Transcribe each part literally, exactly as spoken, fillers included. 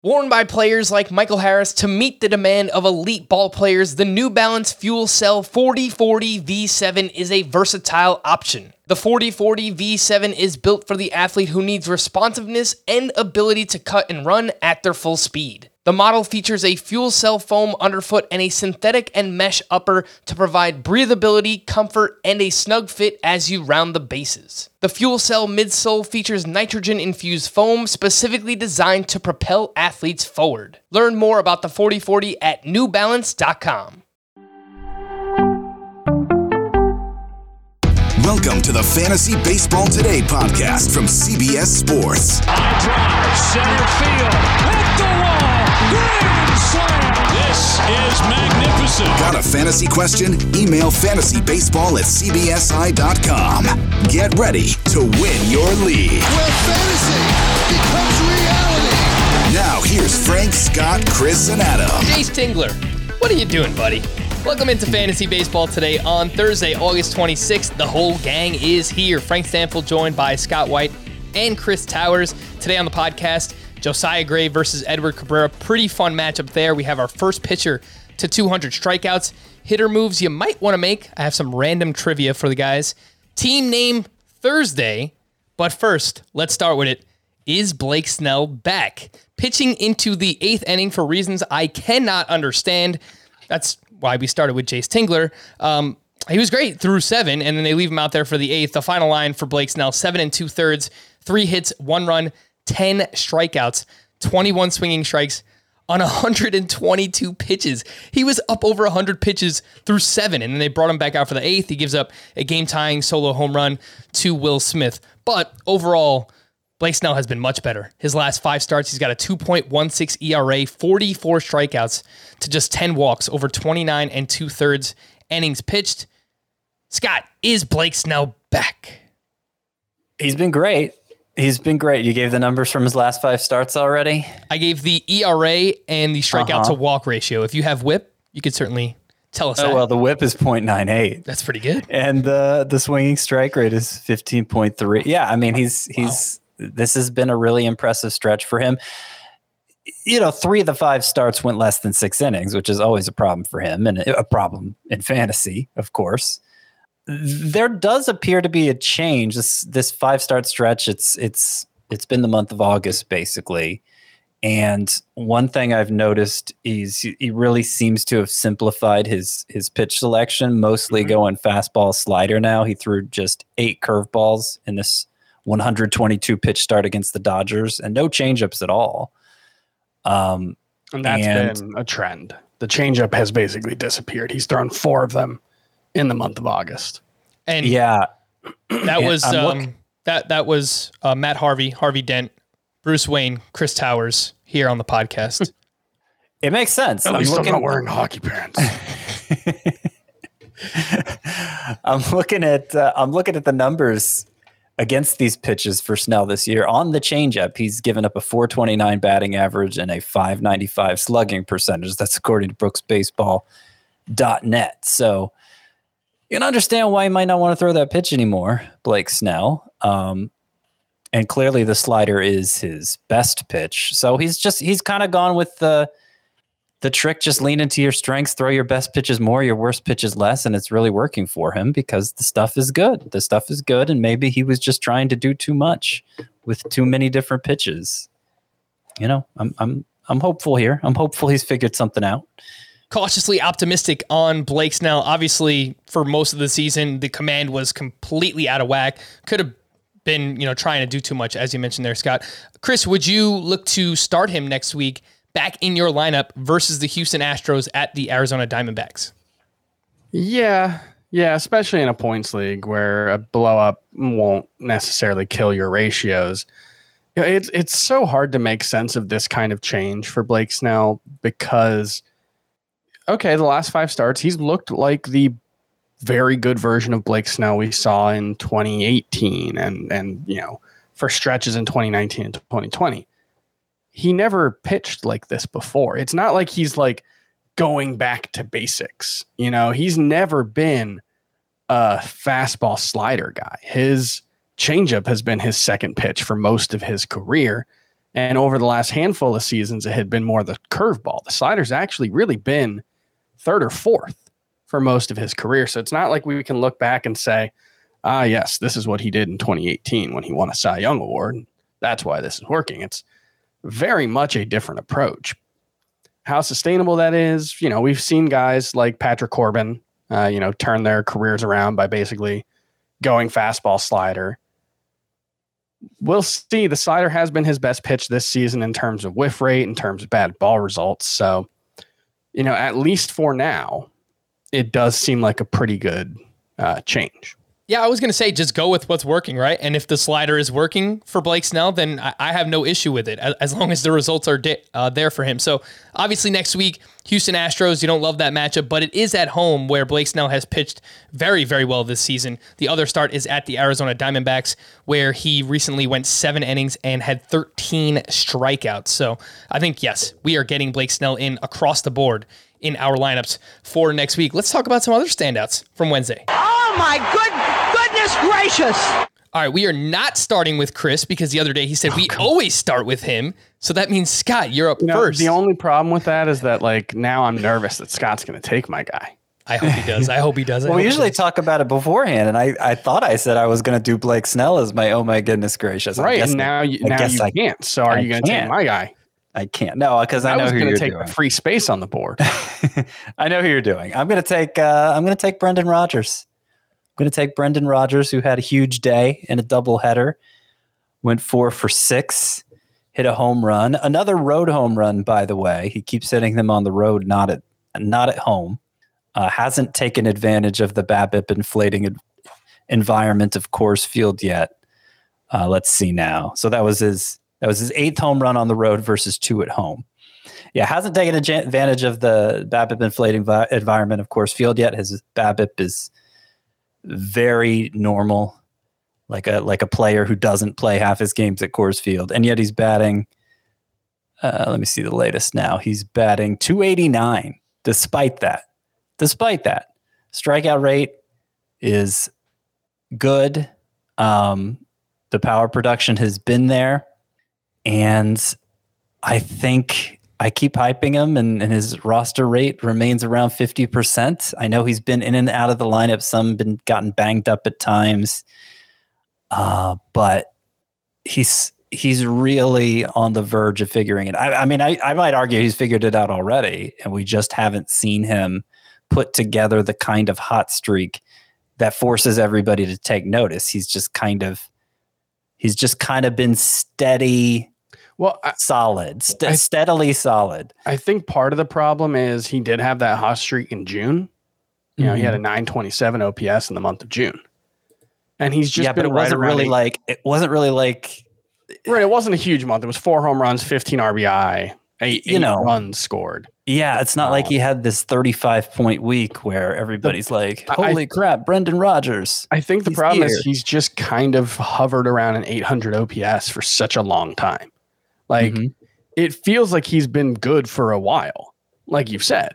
Worn by players like Michael Harris to meet the demand of elite ball players, the New Balance Fuel Cell forty forty V seven is a versatile option. The forty forty V seven is built for the athlete who needs responsiveness and ability to cut and run at their full speed. The model features a fuel cell foam underfoot and a synthetic and mesh upper to provide breathability, comfort, and a snug fit as you round the bases. The fuel cell midsole features nitrogen-infused foam specifically designed to propel athletes forward. Learn more about the forty forty at new balance dot com. Welcome to the Fantasy Baseball Today podcast from C B S Sports. High drive, center field, hit the wall, grand slam. This is magnificent. Got a fantasy question? Email fantasy baseball at c b s i dot com. Get ready to win your league. Where fantasy becomes reality. Now here's Frank, Scott, Chris, and Adam. Jace Tingler, what are you doing, buddy? Welcome into Fantasy Baseball Today on Thursday, August twenty-sixth. The whole gang is here. Frank Stanfield joined by Scott White and Chris Towers. Today on the podcast, Josiah Gray versus Edward Cabrera. Pretty fun matchup there. We have our first pitcher to two hundred strikeouts. Hitter moves you might want to make. I have some random trivia for the guys. Team name Thursday. But first, let's start with it. Is Blake Snell back? Pitching into the eighth inning for reasons I cannot understand. That's why we started with Jace Tingler. Um, he was great through seven, and then they leave him out there for the eighth. The final line for Blake Snell, seven and two thirds, three hits, one run, ten strikeouts, twenty-one swinging strikes on one hundred twenty-two pitches. He was up over one hundred pitches through seven, and then they brought him back out for the eighth. He gives up a game-tying solo home run to Will Smith. But overall, Blake Snell has been much better. His last five starts, he's got a two point one six E R A, forty-four strikeouts to just ten walks over twenty-nine and two-thirds innings pitched. Scott, is Blake Snell back? He's been great. He's been great. You gave the numbers from his last five starts already? I gave the E R A and the strikeout uh-huh. to walk ratio. If you have whip, you could certainly tell us oh, that. Well, the whip is point nine eight. That's pretty good. And the the swinging strike rate is fifteen point three. Yeah, I mean, he's he's... Wow. This has been a really impressive stretch for him. You know, three of the five starts went less than six innings, which is always a problem for him and a problem in fantasy, of course. There does appear to be a change. This this five start stretch, it's it's it's been the month of August basically. And one thing I've noticed is he really seems to have simplified his his pitch selection, mostly mm-hmm. going fastball slider now. He threw just eight curveballs in this one hundred twenty-two pitch start against the Dodgers and no changeups at all. Um, and that's and, been a trend. The changeup has basically disappeared. He's thrown four of them in the month of August. And yeah, that was um, look- that that was uh, Matt Harvey, Harvey Dent, Bruce Wayne, Chris Towers here on the podcast. It makes sense. At I'm least looking, I'm not wearing hockey pants. I'm looking at uh, I'm looking at the numbers against these pitches for Snell this year. On the changeup, he's given up a four twenty-nine batting average and a five ninety-five slugging percentage. That's according to Brooks Baseball dot net. So you can understand why he might not want to throw that pitch anymore, Blake Snell. Um, and clearly the slider is his best pitch. So he's just he's kind of gone with the the trick, just lean into your strengths, throw your best pitches more, your worst pitches less, and it's really working for him because the stuff is good. The stuff is good, and maybe he was just trying to do too much with too many different pitches. You know, I'm I'm I'm hopeful here. I'm hopeful he's figured something out. Cautiously optimistic on Blake Snell. Obviously, for most of the season, the command was completely out of whack. Could have been, you know, trying to do too much, as you mentioned there, Scott. Chris, would you look to start him next week back in your lineup versus the Houston Astros at the Arizona Diamondbacks? Yeah, yeah, especially in a points league where a blow up won't necessarily kill your ratios. You know, it's it's so hard to make sense of this kind of change for Blake Snell because, okay, the last five starts, he's looked like the very good version of Blake Snell we saw in twenty eighteen and, and you know, for stretches in twenty nineteen and twenty twenty. He never pitched like this before. It's not like he's like going back to basics. You know, he's never been a fastball slider guy. His changeup has been his second pitch for most of his career. And over the last handful of seasons, it had been more the curveball. The slider's actually really been third or fourth for most of his career. So it's not like we can look back and say, ah, yes, this is what he did in twenty eighteen when he won a Cy Young Award. That's why this is working. It's very much a different approach. How sustainable that is, you know, we've seen guys like Patrick Corbin, uh, you know, turn their careers around by basically going fastball slider. We'll see. The slider has been his best pitch this season in terms of whiff rate, in terms of bad ball results. So, you know, at least for now, it does seem like a pretty good uh, change. Yeah, I was going to say, just go with what's working, right? And if the slider is working for Blake Snell, then I, I have no issue with it, as, as long as the results are di- uh, there for him. So obviously next week, Houston Astros, you don't love that matchup, but it is at home where Blake Snell has pitched very, very well this season. The other start is at the Arizona Diamondbacks, where he recently went seven innings and had thirteen strikeouts. So I think, yes, we are getting Blake Snell in across the board in our lineups for next week. Let's talk about some other standouts from Wednesday. Oh my good goodness gracious. All right, we are not starting with Chris because the other day he said we always start with him. So that means, Scott, you're up You know, first. the only problem with that is that, like, now I'm nervous that Scott's going to take my guy. I hope he does. I hope he does. I Well, we hope he usually does. talk about it beforehand, and I, I thought I said I was going to do Blake Snell as my oh my goodness gracious. I Right, guess and I- now you, I now guess you I- can't. So are I you going to take can't. my guy? I can't. No, because I, I know was who going you're to take doing. the free space on the board. I know who you're doing. I'm going to take. Uh, I'm going to take Brendan Rodgers. I'm going to take Brendan Rodgers, who had a huge day in a doubleheader. Went four for six, hit a home run. Another road home run, by the way. He keeps hitting them on the road, not at not at home. Uh, hasn't taken advantage of the BABIP inflating en- environment of Coors Field yet. Uh, let's see now. So that was his. That was his eighth home run on the road versus two at home. Yeah, hasn't taken advantage of the BABIP inflating vi- environment of Coors Field yet. His BABIP is very normal, like a like a player who doesn't play half his games at Coors Field, and yet he's batting. Uh, let me see the latest now. He's batting two eighty-nine. Despite that, despite that, strikeout rate is good. Um, the power production has been there. And I think I keep hyping him, and, and his roster rate remains around fifty percent. I know he's been in and out of the lineup. Some been gotten banged up at times. Uh, but he's he's really on the verge of figuring it. I, I mean, I, I might argue he's figured it out already, and we just haven't seen him put together the kind of hot streak that forces everybody to take notice. He's just kind of he's just kind of been steady. Well, I, Solid, st- I- steadily solid. I think part of the problem is he did have that hot streak in June. You know, he had a nine twenty-seven O P S in the month of June. And he's just Yeah, been but it right wasn't around really eight- like it wasn't really like right. It wasn't a huge month. It was four home runs, fifteen R B I, eight, You eight know. runs scored. yeah. It's not like Um, he had this thirty-five point week where everybody's like, I- "Holy crap, Brendan Rodgers!" I think the He's problem here. is he's just kind of hovered around an eight hundred O P S for such a long time. Like Mhm. it feels like he's been good for a while, like you've said.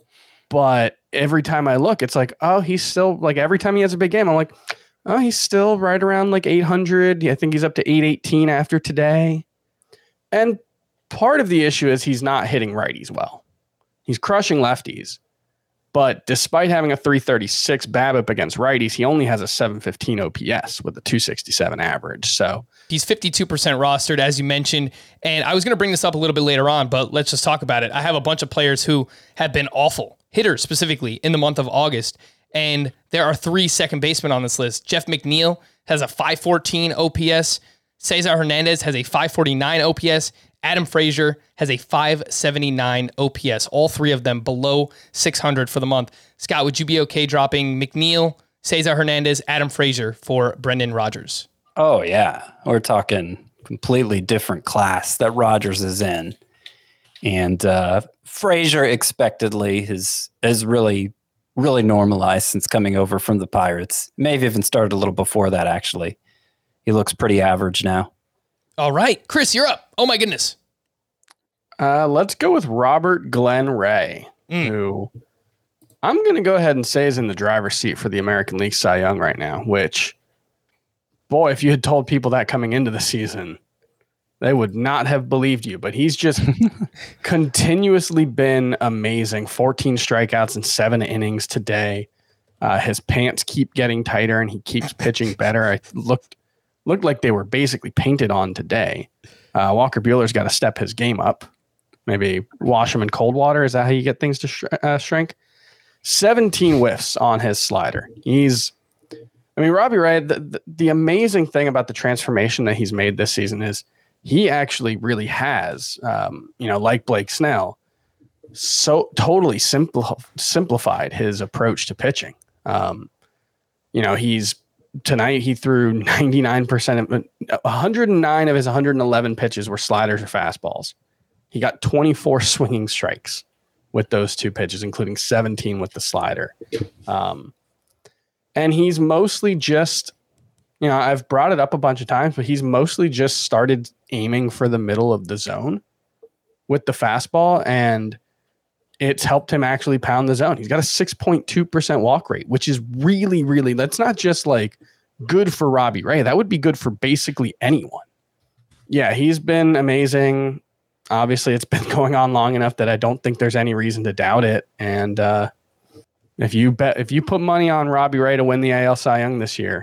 But every time I look, it's like, oh, he's still like every time he has a big game, I'm like, oh, he's still right around like eight hundred. I think he's up to eight eighteen after today. And part of the issue is he's not hitting righties well. He's crushing lefties. But despite having a three thirty-six BABIP against righties, he only has a seven fifteen O P S with a two sixty-seven average. So He's fifty-two percent rostered, as you mentioned. And I was going to bring this up a little bit later on, but let's just talk about it. I have a bunch of players who have been awful, hitters specifically, in the month of August. And there are three second basemen on this list. Jeff McNeil has a five fourteen O P S. Cesar Hernandez has a five forty-nine O P S. Adam Frazier has a five seventy-nine O P S. All three of them below six hundred for the month. Scott, would you be okay dropping McNeil, Cesar Hernandez, Adam Frazier for Brendan Rodgers? Oh yeah, we're talking completely different class that Rodgers is in, and uh, Frazier expectedly has has really really normalized since coming over from the Pirates. May have even started a little before that. Actually, he looks pretty average now. All right, Chris, you're up. Oh my goodness. uh, let's go with Robert Glenn Ray, Mm. who I'm going to go ahead and say is in the driver's seat for the American League Cy Young right now, which, boy, if you had told people that coming into the season, they would not have believed you, but he's just continuously been amazing. fourteen strikeouts in seven innings today. Uh, his pants keep getting tighter and he keeps pitching better. I looked, looked like they were basically painted on today. Uh, Walker Buehler's got to step his game up. Maybe wash him in cold water. Is that how you get things to sh- uh, shrink? seventeen whiffs on his slider. He's, I mean, Robbie Ray, the, the, the amazing thing about the transformation that he's made this season is he actually really has, um, you know, like Blake Snell, so totally simpl- simplified his approach to pitching. Um, you know, he's tonight he threw ninety-nine percent of one hundred nine of his one hundred eleven pitches were sliders or fastballs. He got twenty-four swinging strikes with those two pitches, including seventeen with the slider. Um, and he's mostly just, you know, I've brought it up a bunch of times, but he's mostly just started aiming for the middle of the zone with the fastball, and it's helped him actually pound the zone. He's got a six point two percent walk rate, which is really, really, that's not just like good for Robbie Ray. That would be good for basically anyone. Yeah, he's been amazing. Obviously, it's been going on long enough that I don't think there's any reason to doubt it. And uh, if you bet, if you put money on Robbie Ray to win the A L Cy Young this year,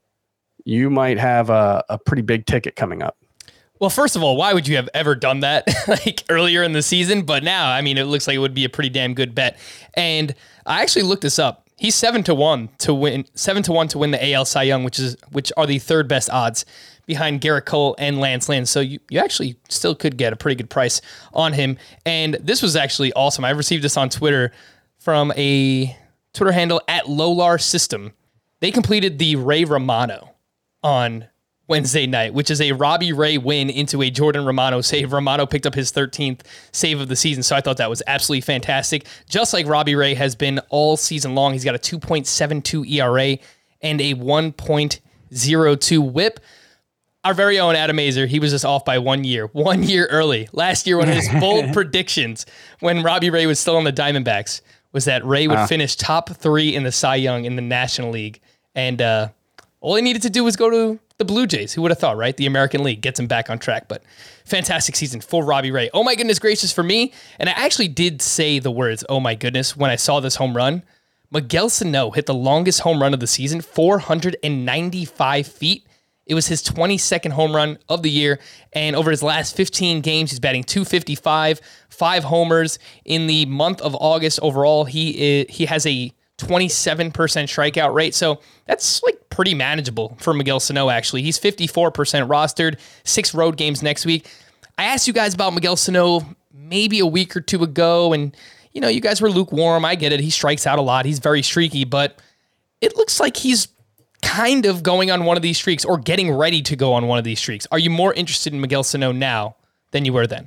you might have a, a pretty big ticket coming up. Well, first of all, why would you have ever done that like earlier in the season? But now, I mean, it looks like it would be a pretty damn good bet. And I actually looked this up. He's seven to one to win, seven to one to win the A L Cy Young, which is which are the third best odds behind Garrett Cole and Lance Lynn. So you, you actually still could get a pretty good price on him. And this was actually awesome. I received this on Twitter from a Twitter handle at Lolar System. They completed the Ray Romano on Wednesday night, which is a Robbie Ray win into a Jordan Romano save. Romano picked up his thirteenth save of the season, so I thought that was absolutely fantastic. Just like Robbie Ray has been all season long, he's got a two point seven two E R A and a one point oh two whip. Our very own Adam Azer, he was just off by one year, one year early. Last year, one of his bold predictions when Robbie Ray was still on the Diamondbacks was that Ray would uh. finish top three in the Cy Young in the National League. And uh, all he needed to do was go to the Blue Jays. Who would have thought, right? The American League gets him back on track. But fantastic season for Robbie Ray. Oh my goodness gracious for me. And I actually did say the words, oh my goodness, when I saw this home run. Miguel Sano hit the longest home run of the season, four hundred ninety-five feet. It was his twenty-second home run of the year, and over his last fifteen games, he's batting two fifty-five, five homers. In the month of August overall, he is, he has a twenty-seven percent strikeout rate, so that's like pretty manageable for Miguel Sano, actually. He's fifty-four percent rostered, six road games next week. I asked you guys about Miguel Sano maybe a week or two ago, and you know, you guys were lukewarm. I get it. He strikes out a lot. He's very streaky, but it looks like he's kind of going on one of these streaks or getting ready to go on one of these streaks. Are you more interested in Miguel Sano now than you were then?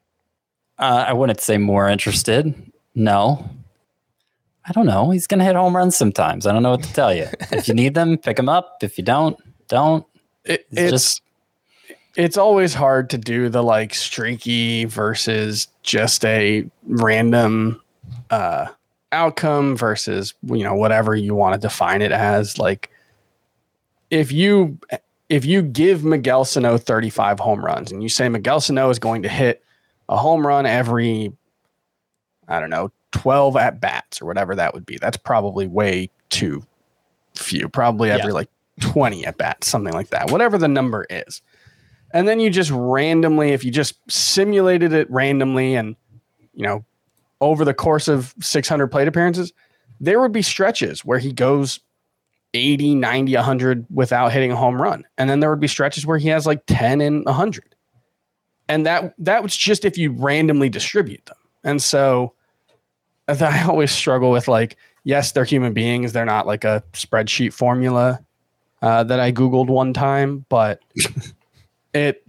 Uh, I wouldn't say more interested. No. I don't know. He's going to hit home runs sometimes. I don't know what to tell you. If you need them, pick them up. If you don't, don't. It, it's just... It's always hard to do the like streaky versus just a random uh, outcome versus, you know, whatever you want to define it as. Like, If you if you give Miguel Sano thirty-five home runs and you say Miguel Sano is going to hit a home run every, I don't know, twelve at bats or whatever that would be, that's probably way too few. Probably every yeah. like twenty at bats, something like that, whatever the number is. And then you just randomly, if you just simulated it randomly and, you know, over the course of six hundred plate appearances, there would be stretches where he goes eighty, ninety, one hundred without hitting a home run. And then there would be stretches where he has like ten and one hundred. And that that was just if you randomly distribute them. And so I always struggle with like, yes, they're human beings. They're not like a spreadsheet formula uh, that I Googled one time, but it,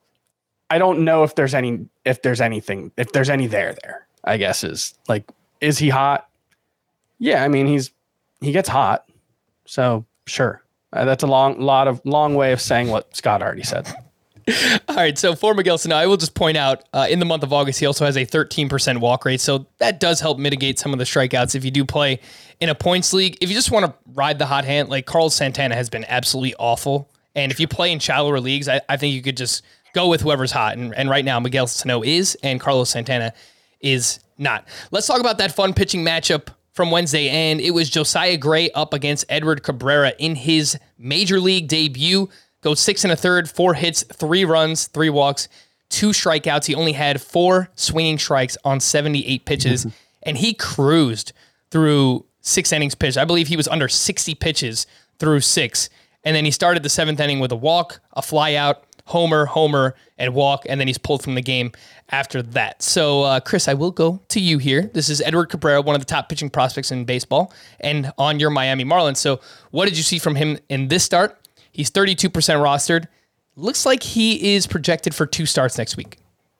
I don't know if there's any, if there's anything, if there's any there there, I guess is like, is he hot? Yeah. I mean, he's, he gets hot. So sure. Uh, that's a long lot of long way of saying what Scott already said. All right. So for Miguel Sano, I will just point out uh, in the month of August, he also has a thirteen percent walk rate. So that does help mitigate some of the strikeouts if you do play in a points league. If you just want to ride the hot hand, like Carlos Santana has been absolutely awful. And if you play in shallower leagues, I, I think you could just go with whoever's hot. And, and right now, Miguel Sano is, and Carlos Santana is not. Let's talk about that fun pitching matchup from Wednesday, and it was Josiah Gray up against Edward Cabrera in his major league debut. Goes six and a third, four hits, three runs, three walks, two strikeouts. He only had four swinging strikes on seventy-eight pitches, and he cruised through six innings pitched. I believe he was under sixty pitches through six, and then he started the seventh inning with a walk, a fly out, homer, homer, and walk, and then he's pulled from the game after that. So, uh, Chris, I will go to you here. This is Edward Cabrera, one of the top pitching prospects in baseball, and on your Miami Marlins. So what did you see from him in this start? He's thirty-two percent rostered. Looks like he is projected for two starts next week.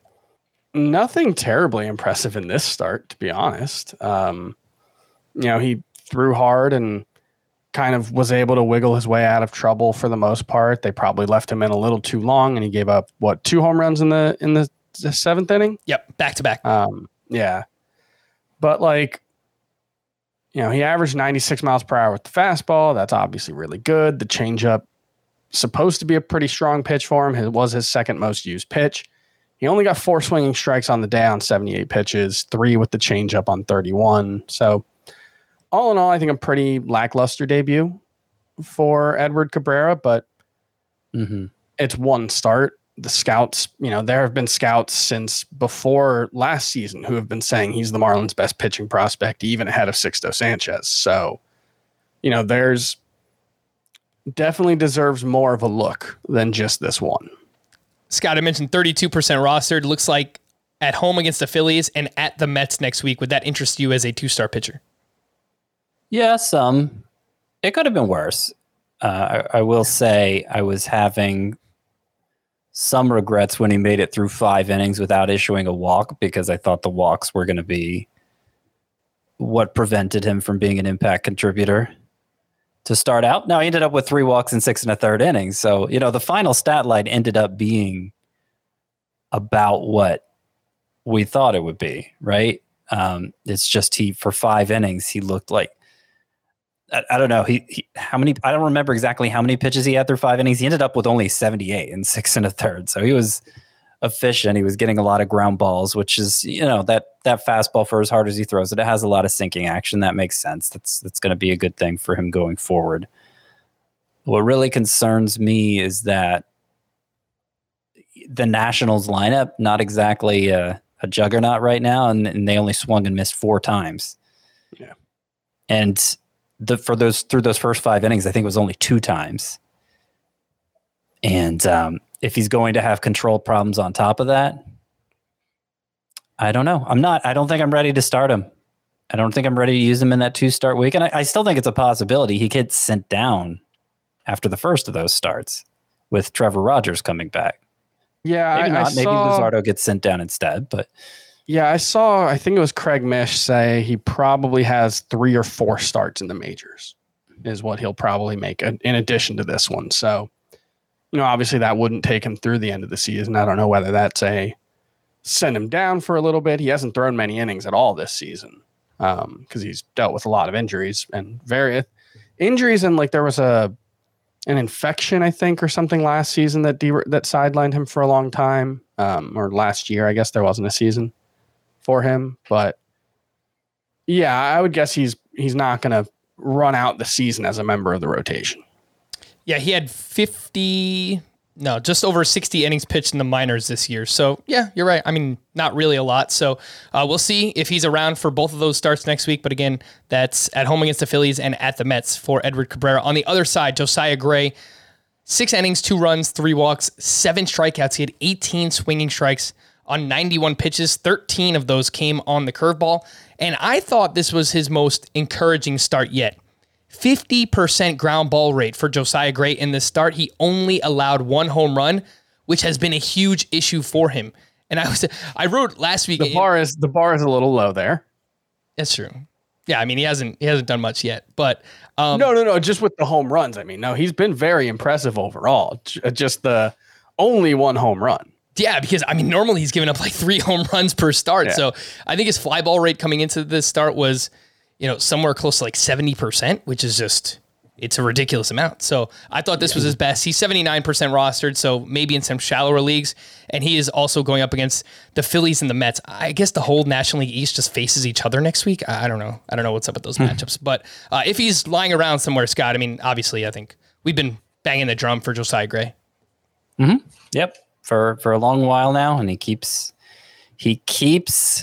Nothing terribly impressive in this start, to be honest. Um, you know, he threw hard and kind of was able to wiggle his way out of trouble for the most part. They probably left him in a little too long, and he gave up, what, two home runs in the in the, the seventh inning? Yep, back to back. Um, yeah. But, like, you know, he averaged ninety-six miles per hour with the fastball. That's obviously really good. The changeup, supposed to be a pretty strong pitch for him. It was his second most used pitch. He only got four swinging strikes on the day on seventy-eight pitches, three with the changeup on thirty-one. So, all in all, I think a pretty lackluster debut for Edward Cabrera, but Mm-hmm. it's one start. The scouts, you know, there have been scouts since before last season who have been saying he's the Marlins' best pitching prospect, even ahead of Sixto Sanchez. So, you know, there's definitely deserves more of a look than just this one. Scott, I mentioned thirty-two percent rostered. Looks like at home against the Phillies and at the Mets next week. Would that interest you as a two-star pitcher? Yeah, some. It could have been worse. Uh, I, I will say I was having some regrets when he made it through five innings without issuing a walk, because I thought the walks were going to be what prevented him from being an impact contributor to start out. Now, he ended up with three walks in six and a third innings. So, you know, the final stat line ended up being about what we thought it would be, right? Um, it's just he, for five innings, he looked like, I, I don't know, he, he how many, I don't remember exactly how many pitches he had through five innings. He ended up with only seventy-eight in six and a third. So he was efficient. He was getting a lot of ground balls, which is, you know, that that fastball, for as hard as he throws it, it has a lot of sinking action. That makes sense. That's that's going to be a good thing for him going forward. What really concerns me is that the Nationals lineup, not exactly a, a juggernaut right now, and, and they only swung and missed four times. Yeah. And the for those through those first five innings, I think it was only two times. And um, if he's going to have control problems on top of that, I don't know. I'm not. I don't think I'm ready to start him. I don't think I'm ready to use him in that two start week. And I, I still think it's a possibility he gets sent down after the first of those starts with Trevor Rogers coming back. Yeah, maybe I, not. I Maybe saw, Luzardo gets sent down instead. But yeah, I saw, I think it was Craig Mish say he probably has three or four starts in the majors is what he'll probably make in addition to this one. So, you know, obviously that wouldn't take him through the end of the season. I don't know whether that's a send him down for a little bit. He hasn't thrown many innings at all this season because um, he's dealt with a lot of injuries and various injuries. And like there was a an infection, I think, or something last season that de- that sidelined him for a long time. Um, or last year, I guess there wasn't a season for him. But yeah, I would guess he's he's not going to run out the season as a member of the rotation. Yeah, he had fifty, no, just over sixty innings pitched in the minors this year. So, yeah, you're right. I mean, not really a lot. So, uh, we'll see if he's around for both of those starts next week. But again, that's at home against the Phillies and at the Mets for Edward Cabrera. On the other side, Josiah Gray, six innings, two runs, three walks, seven strikeouts. He had eighteen swinging strikes on ninety-one pitches. thirteen of those came on the curveball. And I thought this was his most encouraging start yet. fifty percent ground ball rate for Josiah Gray in this start. He only allowed one home run, which has been a huge issue for him. And I was, I wrote last week. The bar is the bar is a little low there. That's true. Yeah, I mean he hasn't he hasn't done much yet, but um, no, no, no. Just with the home runs. I mean, no, he's been very impressive overall. Just the only one home run. Yeah, because I mean normally he's given up like three home runs per start. Yeah. So I think his fly ball rate coming into this start was, you know, somewhere close to like seventy percent, which is just it's a ridiculous amount. So I thought this was his best. He's seventy-nine percent rostered, so maybe in some shallower leagues. And he is also going up against the Phillies and the Mets. I guess the whole National League East just faces each other next week. I don't know. I don't know what's up with those matchups. But uh, if he's lying around somewhere, Scott, I mean, obviously, I think we've been banging the drum for Josiah Gray. Mm-hmm. Yep, for for a long while now, and he keeps he keeps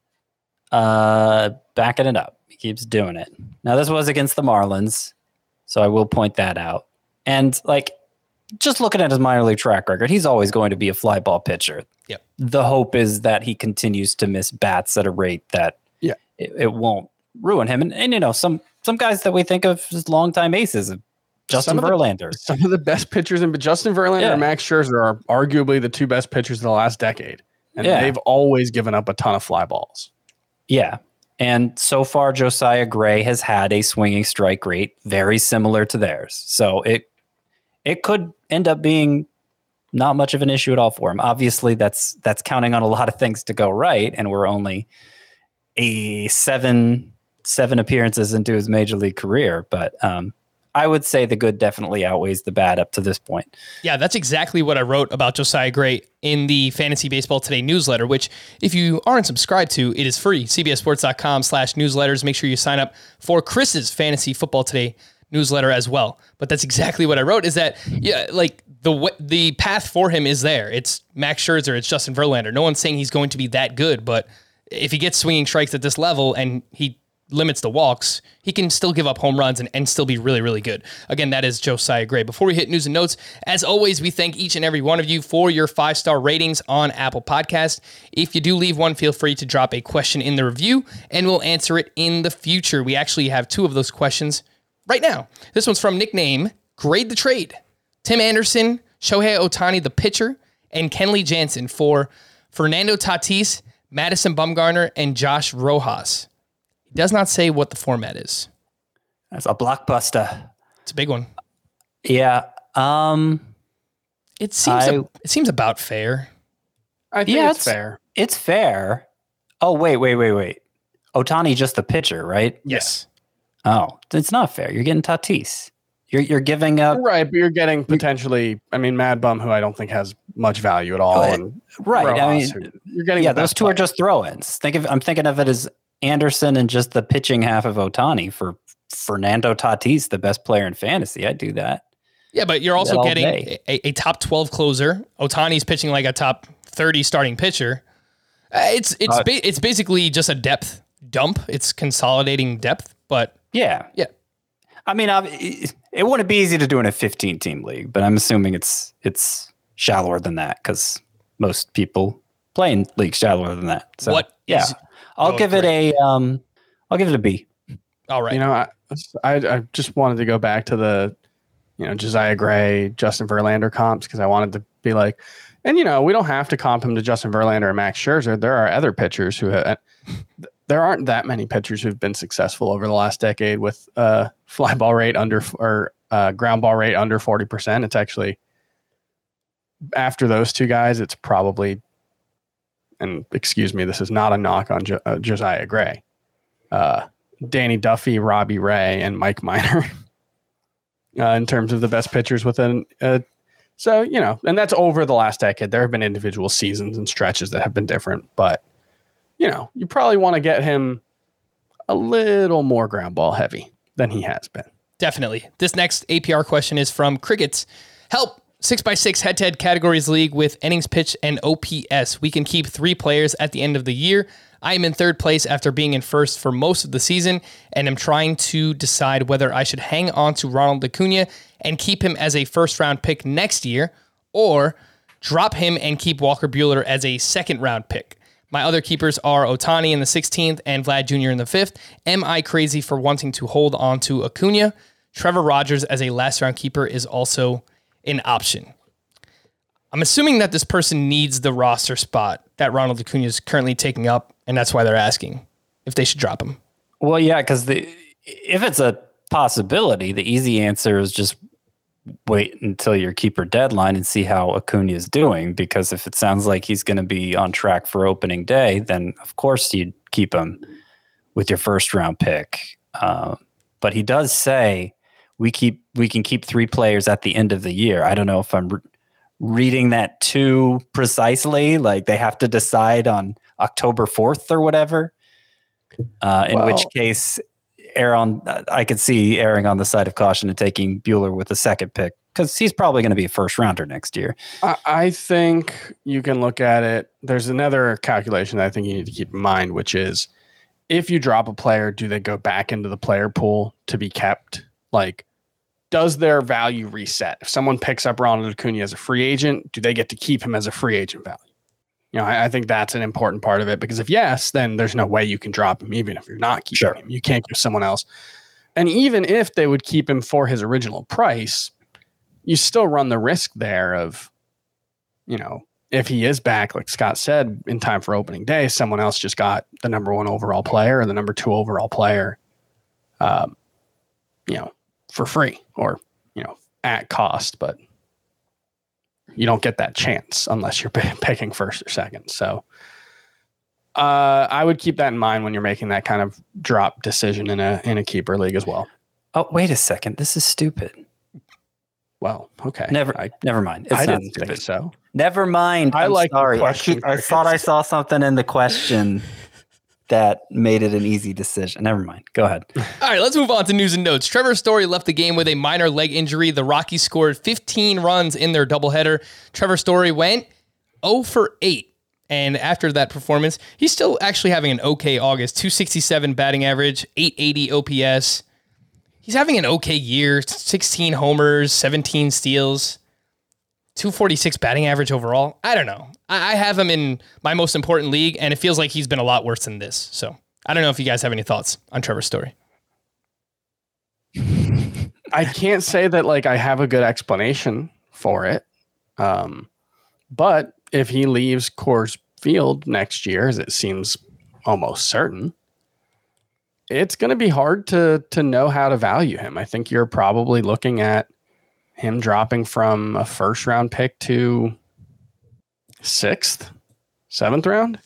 uh, backing it up. He keeps doing it. Now, this was against the Marlins, so I will point that out. And like, just looking at his minor league track record, he's always going to be a fly ball pitcher. Yep. The hope is that he continues to miss bats at a rate that yeah. it, it won't ruin him. And, and, you know, some some guys that we think of as longtime aces, Justin some Verlander. The, some of the best pitchers, in, but Justin Verlander yeah. and Max Scherzer are arguably the two best pitchers of the last decade. And yeah. they've always given up a ton of fly balls. Yeah. And so far, Josiah Gray has had a swinging strike rate very similar to theirs. So it it could end up being not much of an issue at all for him. Obviously, that's that's counting on a lot of things to go right, and we're only a seven seven appearances into his major league career. But um, I would say the good definitely outweighs the bad up to this point. Yeah, that's exactly what I wrote about Josiah Gray in the Fantasy Baseball Today newsletter, which if you aren't subscribed to, it is free. C B S sports dot com slash newsletters. Make sure you sign up for Chris's Fantasy Football Today newsletter as well. But that's exactly what I wrote, is that, yeah, like the the path for him is there. It's Max Scherzer, it's Justin Verlander. No one's saying he's going to be that good, but if he gets swinging strikes at this level and he limits the walks, he can still give up home runs and, and still be really, really good. Again, that is Josiah Gray. Before we hit news and notes, as always, we thank each and every one of you for your five-star ratings on Apple Podcasts. If you do leave one, feel free to drop a question in the review, and we'll answer it in the future. We actually have two of those questions right now. This one's from nickname Grade the Trade. Tim Anderson, Shohei Ohtani, the pitcher, and Kenley Jansen for Fernando Tatis, Madison Bumgarner, and Josh Rojas. He does not say what the format is. That's a blockbuster. It's a big one. Yeah. Um, it seems I, a, it seems about fair. I think yeah, it's, it's fair. It's fair. Oh, wait, wait, wait, wait. Ohtani just the pitcher, right? Yes. Oh, it's not fair. You're getting Tatis. You're you're giving up. Right, but you're getting potentially, I mean, Mad Bum, who I don't think has much value at all. Right. And right. Rojas, I mean, who, you're getting yeah, those two player. Are just throw-ins. Think of I'm thinking of it as Anderson and just the pitching half of Ohtani for Fernando Tatis, the best player in fantasy. I'd do that. Yeah, but you're also getting a, a top twelve closer. Ohtani's pitching like a top thirty starting pitcher. Uh, it's it's uh, ba- it's basically just a depth dump. It's consolidating depth, but yeah, yeah. I mean, it wouldn't be easy to do in a fifteen-team league, but I'm assuming it's it's shallower than that because most people play in leagues shallower than that. So, what? Yeah, is, I'll oh, give great. it a um, I'll give it a B. All right. You know, I, I I just wanted to go back to the, you know, Josiah Gray, Justin Verlander comps because I wanted to be like, and you know, we don't have to comp him to Justin Verlander or Max Scherzer. There are other pitchers who have. There aren't that many pitchers who've been successful over the last decade with uh, fly ball rate under or uh, ground ball rate under forty percent. It's actually after those two guys, it's probably, and excuse me, this is not a knock on jo- uh, Josiah Gray, uh, Danny Duffy, Robbie Ray, and Mike Minor uh, in terms of the best pitchers within. Uh, so, you know, and that's over the last decade. There have been individual seasons and stretches that have been different, but you know, you probably want to get him a little more ground ball heavy than he has been. Definitely. This next A P R question is from Crickets. Help! six by six head-to-head categories league with innings pitched and O P S. We can keep three players at the end of the year. I am in third place after being in first for most of the season, and I'm trying to decide whether I should hang on to Ronald Acuna and keep him as a first-round pick next year, or drop him and keep Walker Buehler as a second-round pick. My other keepers are Ohtani in the sixteenth and Vlad Junior in the fifth. Am I crazy for wanting to hold on to Acuna? Trevor Rogers as a last-round keeper is also an option. I'm assuming that this person needs the roster spot that Ronald Acuna is currently taking up, and that's why they're asking if they should drop him. Well, yeah, because the if it's a possibility, the easy answer is just wait until your keeper deadline and see how Acuna is doing, because if it sounds like he's going to be on track for opening day, then of course you'd keep him with your first round pick. Uh, but he does say we keep we can keep three players at the end of the year. I don't know if I'm re- reading that too precisely. Like they have to decide on October fourth or whatever. Uh, in well, which case, err on I could see erring on the side of caution and taking Buehler with the second pick because he's probably going to be a first rounder next year. I, I think you can look at it. There's another calculation that I think you need to keep in mind, which is if you drop a player, do they go back into the player pool to be kept? Like, does their value reset? If someone picks up Ronald Acuna as a free agent, do they get to keep him as a free agent value? You know, I, I think that's an important part of it because if yes, then there's no way you can drop him, even if you're not keeping sure. him. You can't give someone else. And even if they would keep him for his original price, you still run the risk there of, you know, if he is back, like Scott said, in time for opening day, someone else just got the number one overall player or the number two overall player, um, you know, for free or, you know, at cost, but you don't get that chance unless you're p- picking first or second. So uh, I would keep that in mind when you're making that kind of drop decision in a in a keeper league as well. Oh, wait a second. This is stupid. Well, okay. Never, I, never mind. It's I not didn't stupid. think so. Never mind. I I'm like sorry. I, keep, I thought I saw something in the question that made it an easy decision. Never mind. Go ahead. All right, let's move on to news and notes. Trevor Story left the game with a minor leg injury. The Rockies scored fifteen runs in their doubleheader. Trevor Story went oh for eight. And after that performance, he's still actually having an okay August. two sixty-seven batting average, eight eighty O P S. He's having an okay year. sixteen homers, seventeen steals, two forty-six batting average overall. I don't know. I, I have him in my most important league, and it feels like he's been a lot worse than this. So I don't know if you guys have any thoughts on Trevor's story. I can't say that like I have a good explanation for it. Um, but if he leaves Coors Field next year, as it seems almost certain, it's going to be hard to to know how to value him. I think you're probably looking at him dropping from a first round pick to sixth, seventh round.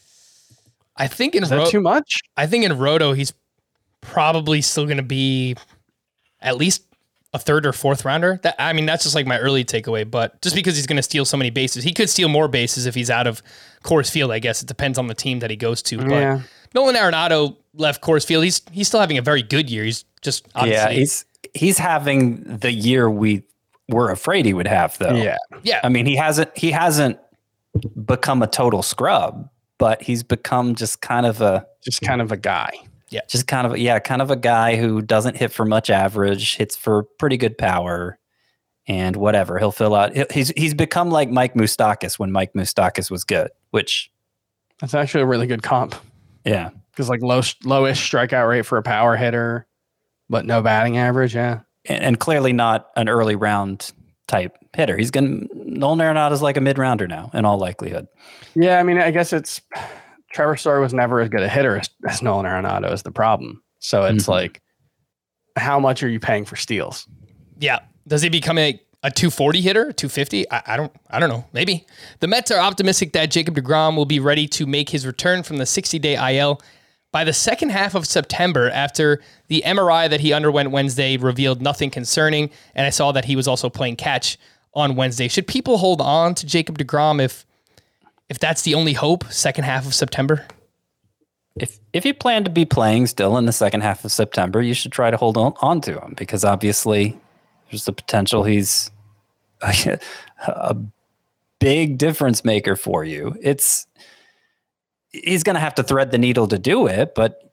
I think in Is that Ro- too much? I think in Roto, he's probably still going to be at least a third or fourth rounder. That I mean, that's just like my early takeaway, but just because he's going to steal so many bases, he could steal more bases if he's out of Coors Field, I guess. It depends on the team that he goes to. But Yeah. Nolan Arenado left Coors Field. He's he's still having a very good year. He's just obviously, yeah, he's he's having the year we were afraid he would have, though. Yeah. Yeah. I mean, he hasn't he hasn't become a total scrub, but he's become just kind of a Just kind of a guy. just kind of yeah, kind of a guy who doesn't hit for much average, hits for pretty good power, and whatever. He'll fill out. He's he's become like Mike Moustakas when Mike Moustakas was good, which That's actually a really good comp. yeah. Because like low, lowish strikeout rate for a power hitter, but no batting average. Yeah. And, and clearly not an early round type hitter. He's going to, Nolan Arenado is like a mid rounder now in all likelihood. Yeah. I mean, I guess it's Trevor Story was never as good a hitter as, as Nolan Arenado is the problem. So it's Mm-hmm. like, how much are you paying for steals? Yeah. Does he become a, a two forty hitter, two fifty? I, I don't I don't know. Maybe. The Mets are optimistic that Jacob deGrom will be ready to make his return from the sixty-day I L by the second half of September after the M R I that he underwent Wednesday revealed nothing concerning. And I saw that he was also playing catch on Wednesday. Should people hold on to Jacob deGrom if if that's the only hope, second half of September? If if you plan to be playing still in the second half of September, you should try to hold on, on to him because obviously there's the potential he's a, a big difference maker for you. It's he's going to have to thread the needle to do it, but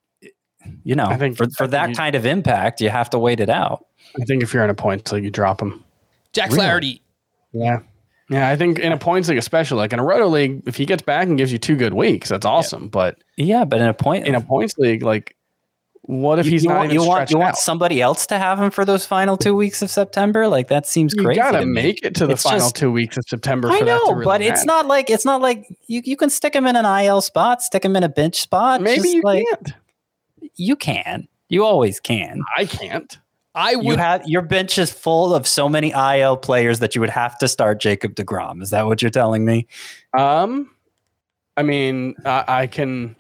you know, I think for, for I that think you, kind of impact, you have to wait it out. I think if you're in a point league, you drop him. Jack Really? Flaherty. Yeah. Yeah. I think in a points league, especially like in a roto league, if he gets back and gives you two good weeks, that's awesome. But Yeah, but in a point in a points league, like what if you, he's you not want, even you want stretched you want out? somebody else to have him for those final two weeks of September? Like that seems You crazy. gotta to me. make it to the It's final just- two weeks of September. For I that know, to really but it's matter. not like it's not like you, you can stick him in an I L spot, stick him in a bench spot. Maybe just you like, can't. You can. You always can. I can't. I You would have your bench is full of so many I L players that you would have to start Jacob deGrom. Is that what you're telling me? Um, I mean, I, I can.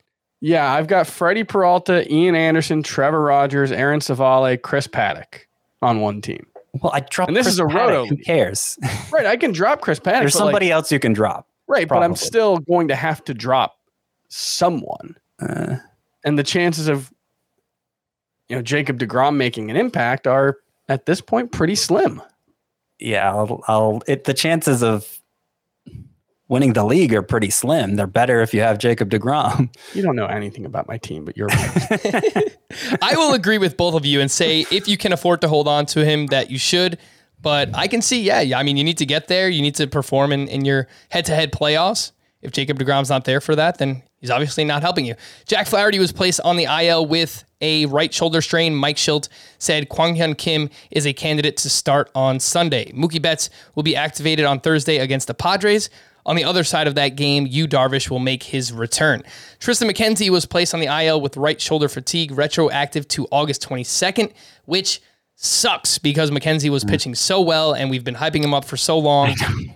Yeah, I've got Freddie Peralta, Ian Anderson, Trevor Rogers, Aaron Savale, Chris Paddock. on one team. Well, I dropped And this Chris is a Paddock. roto Who league. cares? Right, I can drop Chris Paddock. There's but, like, somebody else you can drop. right, but I'm probably. still going to have to drop someone. Uh, And the chances of, you know, Jacob deGrom making an impact are at this point pretty slim. yeah, I'll, I'll it, the chances of winning the league are pretty slim. They're better if you have Jacob deGrom. You don't know anything about my team, but you're right. I will agree with both of you and say if you can afford to hold on to him, that you should. But I can see, yeah, I mean, you need to get there. You need to perform in, in your head-to-head playoffs. If Jacob deGrom's not there for that, then he's obviously not helping you. Jack Flaherty was placed on the I L with a right shoulder strain. Mike Schilt said Kwang Hyun Kim is a candidate to start on Sunday. Mookie Betts will be activated on Thursday against the Padres. On the other side of that game, Yu Darvish will make his return. Tristan McKenzie was placed on the I L with right shoulder fatigue, retroactive to August twenty-second, which sucks because McKenzie was pitching so well and we've been hyping him up for so long.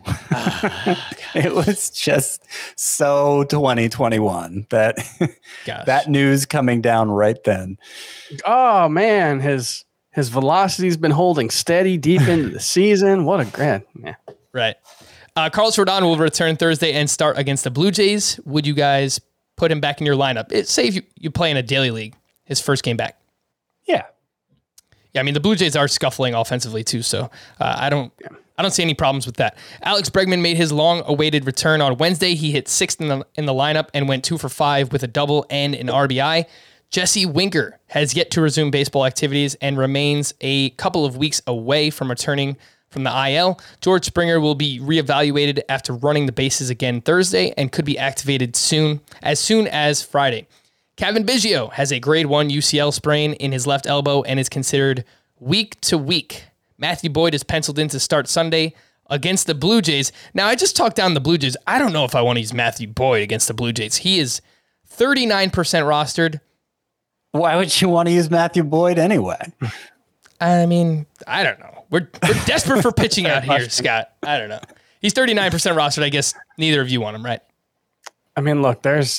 It was just so twenty twenty-one that Gosh. that news coming down right then. Oh man, his his velocity's been holding steady deep into the season. What a grand. Yeah. Right. Uh, Carlos Rodon will return Thursday and start against the Blue Jays. Would you guys put him back in your lineup? It, say if you, you play in a daily league, his first game back. Yeah. Yeah, I mean, the Blue Jays are scuffling offensively too, so uh, I don't I don't see any problems with that. Alex Bregman made his long-awaited return on Wednesday. He hit sixth in the, in the lineup and went two for five with a double and an R B I. Jesse Winker has yet to resume baseball activities and remains a couple of weeks away from returning from the I L. George Springer will be reevaluated after running the bases again Thursday and could be activated soon, as soon as Friday. Kevin Biggio has a grade one U C L sprain in his left elbow and is considered week to week. Matthew Boyd is penciled in to start Sunday against the Blue Jays. Now, I just talked down the Blue Jays. I don't know if I want to use Matthew Boyd against the Blue Jays. He is thirty-nine percent rostered. Why would you want to use Matthew Boyd anyway? I mean, I don't know. We're, we're desperate for pitching out here, Scott. I don't know. He's thirty-nine percent rostered. I guess neither of you want him, right? I mean, look, there's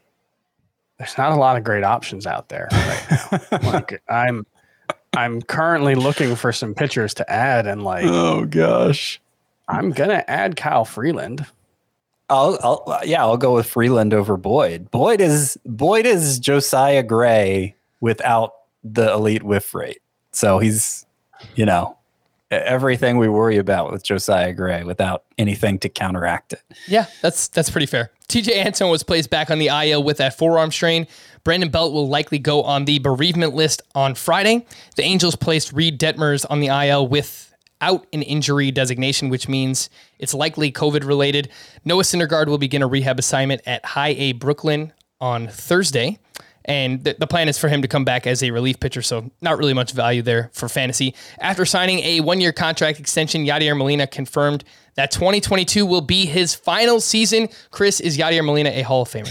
there's not a lot of great options out there right now. Like, I'm I'm currently looking for some pitchers to add, and like, Oh gosh. I'm gonna add Kyle Freeland. I'll, I'll yeah, I'll go with Freeland over Boyd. Boyd is Boyd is Josiah Gray without the elite whiff rate. So he's, you know, everything we worry about with Josiah Gray without anything to counteract it. Yeah, that's that's pretty fair. T J Antone was placed back on the I L with that forearm strain. Brandon Belt will likely go on the bereavement list on Friday. The Angels placed Reed Detmers on the I L without an injury designation, which means it's likely COVID related. Noah Syndergaard will begin a rehab assignment at High A Brooklyn on Thursday. And the, the plan is for him to come back as a relief pitcher, so not really much value there for fantasy. After signing a one-year contract extension, Yadier Molina confirmed that twenty twenty-two will be his final season. Chris, is Yadier Molina a Hall of Famer?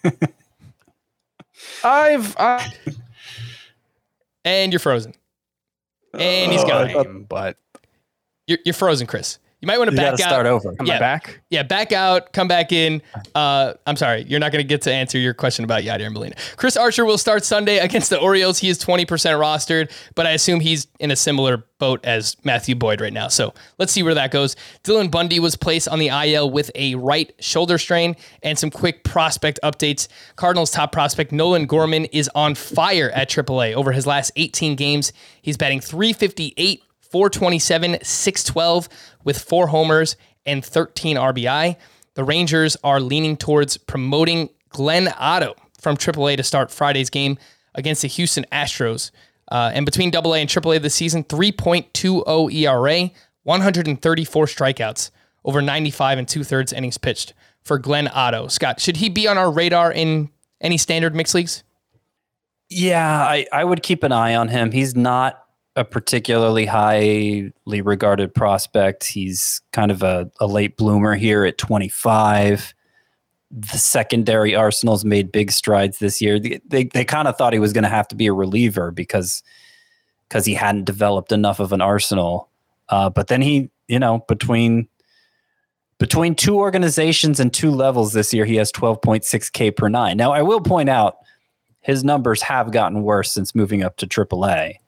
I've I, And you're frozen. And he's gone. I'm, but You're, you're frozen, Chris. You might want to You got back to out. start over. am Yeah. I back? Yeah, back out, come back in. Uh, I'm sorry, you're not going to get to answer your question about Yadier Molina. Chris Archer will start Sunday against the Orioles. He is twenty percent rostered, but I assume he's in a similar boat as Matthew Boyd right now. So let's see where that goes. Dylan Bundy was placed on the I L with a right shoulder strain. And some quick prospect updates. Cardinals top prospect Nolan Gorman is on fire at triple A. Over his last eighteen games, he's batting three fifty-eight, four twenty-seven, six twelve with four homers and thirteen R B I. The Rangers are leaning towards promoting Glenn Otto from triple A to start Friday's game against the Houston Astros. Uh, and between double A and triple A this season, three point two oh E R A, one hundred thirty-four strikeouts, over ninety-five and two-thirds innings pitched for Glenn Otto. Scott, should he be on our radar in any standard mixed leagues? Yeah, I, I would keep an eye on him. He's not a particularly highly regarded prospect. He's kind of a, a late bloomer here at twenty-five. The secondary arsenal's made big strides this year. They they, they kind of thought he was going to have to be a reliever because because he hadn't developed enough of an arsenal. Uh, but then he, you know, between between two organizations and two levels this year, he has twelve point six K per nine. Now, I will point out his numbers have gotten worse since moving up to triple A.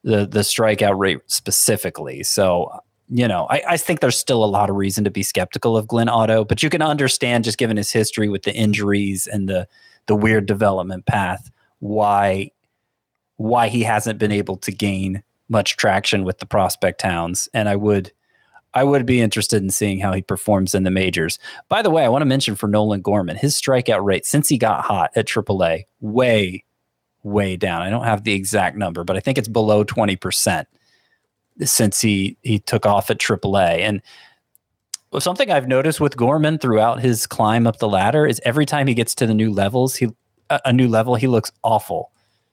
the the strikeout rate specifically. So, you know, I, I think there's still a lot of reason to be skeptical of Glenn Otto, but you can understand, just given his history with the injuries and the the weird development path, why why he hasn't been able to gain much traction with the prospect hounds. And I would I would be interested in seeing how he performs in the majors. By the way, I want to mention for Nolan Gorman, his strikeout rate since he got hot at triple A, way, way down. I don't have the exact number, but I think it's below twenty percent since he, he took off at triple A. And something I've noticed with Gorman throughout his climb up the ladder is every time he gets to the new levels, he a new level, he looks awful.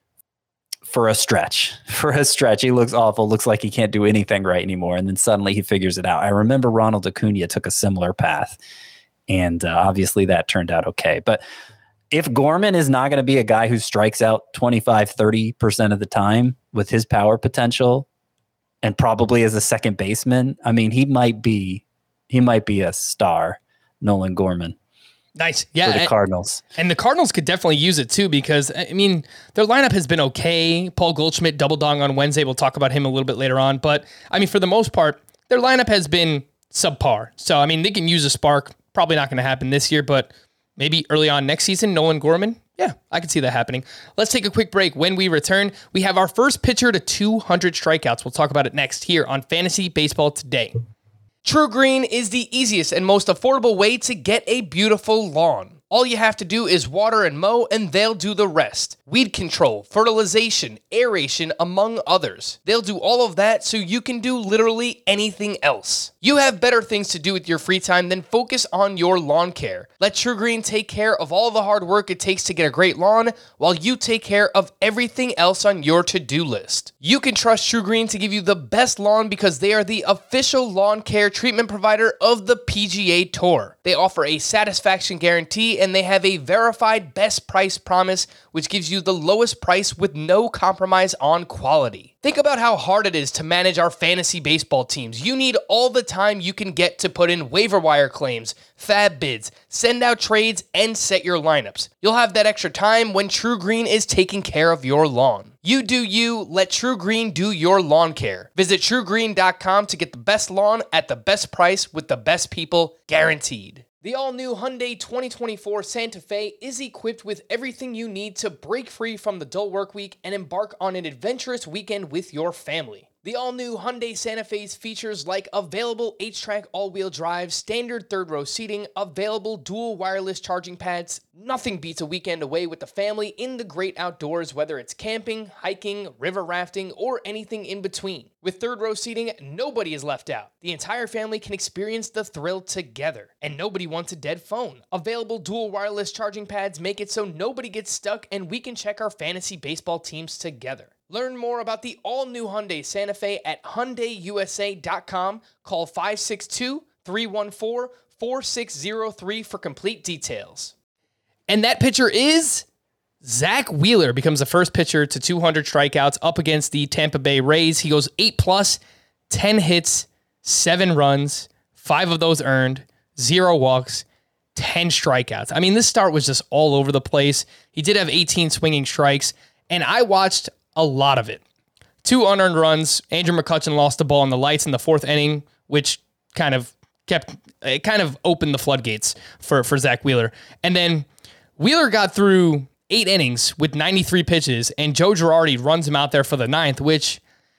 For a stretch, for a stretch, he looks awful. Looks like he can't do anything right anymore. And then suddenly he figures it out. I remember Ronald Acuna took a similar path, and uh, obviously that turned out okay. But if Gorman is not going to be a guy who strikes out twenty-five, thirty percent of the time with his power potential, and probably as a second baseman, I mean, he might be, he might be a star, Nolan Gorman. Nice. Yeah. For the and, Cardinals. And the Cardinals could definitely use it too, because I mean, their lineup has been okay. Paul Goldschmidt double dong on Wednesday. We'll talk about him a little bit later on, but I mean, for the most part, their lineup has been subpar. So, I mean, they can use a spark. Probably not going to happen this year, but maybe early on next season, Nolan Gorman. Yeah, I can see that happening. Let's take a quick break. When we return, we have our first pitcher to two hundred strikeouts. We'll talk about it next here on Fantasy Baseball Today. True Green is the easiest and most affordable way to get a beautiful lawn. All you have to do is water and mow, and they'll do the rest. Weed control, fertilization, aeration, among others. They'll do all of that so you can do literally anything else. You have better things to do with your free time than focus on your lawn care. Let True Green take care of all the hard work it takes to get a great lawn, while you take care of everything else on your to-do list. You can trust True Green to give you the best lawn because they are the official lawn care treatment provider of the P G A Tour. They offer a satisfaction guarantee, and they have a verified best price promise, which gives you the lowest price with no compromise on quality. Think about how hard it is to manage our fantasy baseball teams. You need all the time you can get to put in waiver wire claims, fab bids, send out trades, and set your lineups. You'll have that extra time when True Green is taking care of your lawn. You do you, let True Green do your lawn care. Visit true green dot com to get the best lawn at the best price with the best people, guaranteed. The all-new Hyundai twenty twenty-four Santa Fe is equipped with everything you need to break free from the dull work week and embark on an adventurous weekend with your family. The all-new Hyundai Santa Fe's features like available H-Track all-wheel drive, standard third-row seating, available dual wireless charging pads. Nothing beats a weekend away with the family in the great outdoors, whether it's camping, hiking, river rafting, or anything in between. With third-row seating, nobody is left out. The entire family can experience the thrill together, and nobody wants a dead phone. Available dual wireless charging pads make it so nobody gets stuck, and we can check our fantasy baseball teams together. Learn more about the all-new Hyundai Santa Fe at Hyundai U S A dot com. Call five six two, three one four, four six zero three for complete details. And that pitcher is Zach Wheeler. Becomes the first pitcher to two hundred strikeouts up against the Tampa Bay Rays. He goes eight plus, ten hits, seven runs, five of those earned, zero walks, ten strikeouts. I mean, this start was just all over the place. He did have eighteen swinging strikes, and I watched a lot of it. Two unearned runs. Andrew McCutchen lost the ball in the lights in the fourth inning, which kind of kept, it kind of opened the floodgates for, for Zach Wheeler. And then Wheeler got through eight innings with ninety-three pitches, and Joe Girardi runs him out there for the ninth, which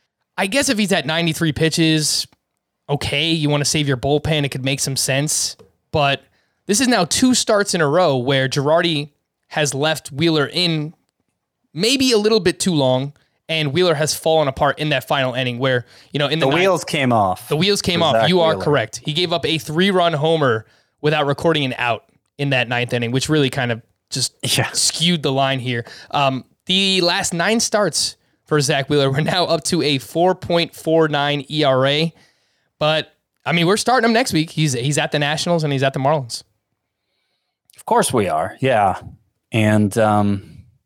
I guess if he's at ninety-three pitches, okay, you want to save your bullpen, it could make some sense. But this is now two starts in a row where Girardi has left Wheeler in maybe a little bit too long, and Wheeler has fallen apart in that final inning where, you know, in the, the ninth, wheels came off. The wheels came off. Zach you are Wheeler. correct. He gave up a three-run homer without recording an out in that ninth inning, which really kind of just yeah. skewed the line here. Um, the last nine starts for Zach Wheeler, we're now up to a four point four nine E R A. But, I mean, we're starting him next week. He's he's at the Nationals and he's at the Marlins. Of course we are. Yeah. And, um,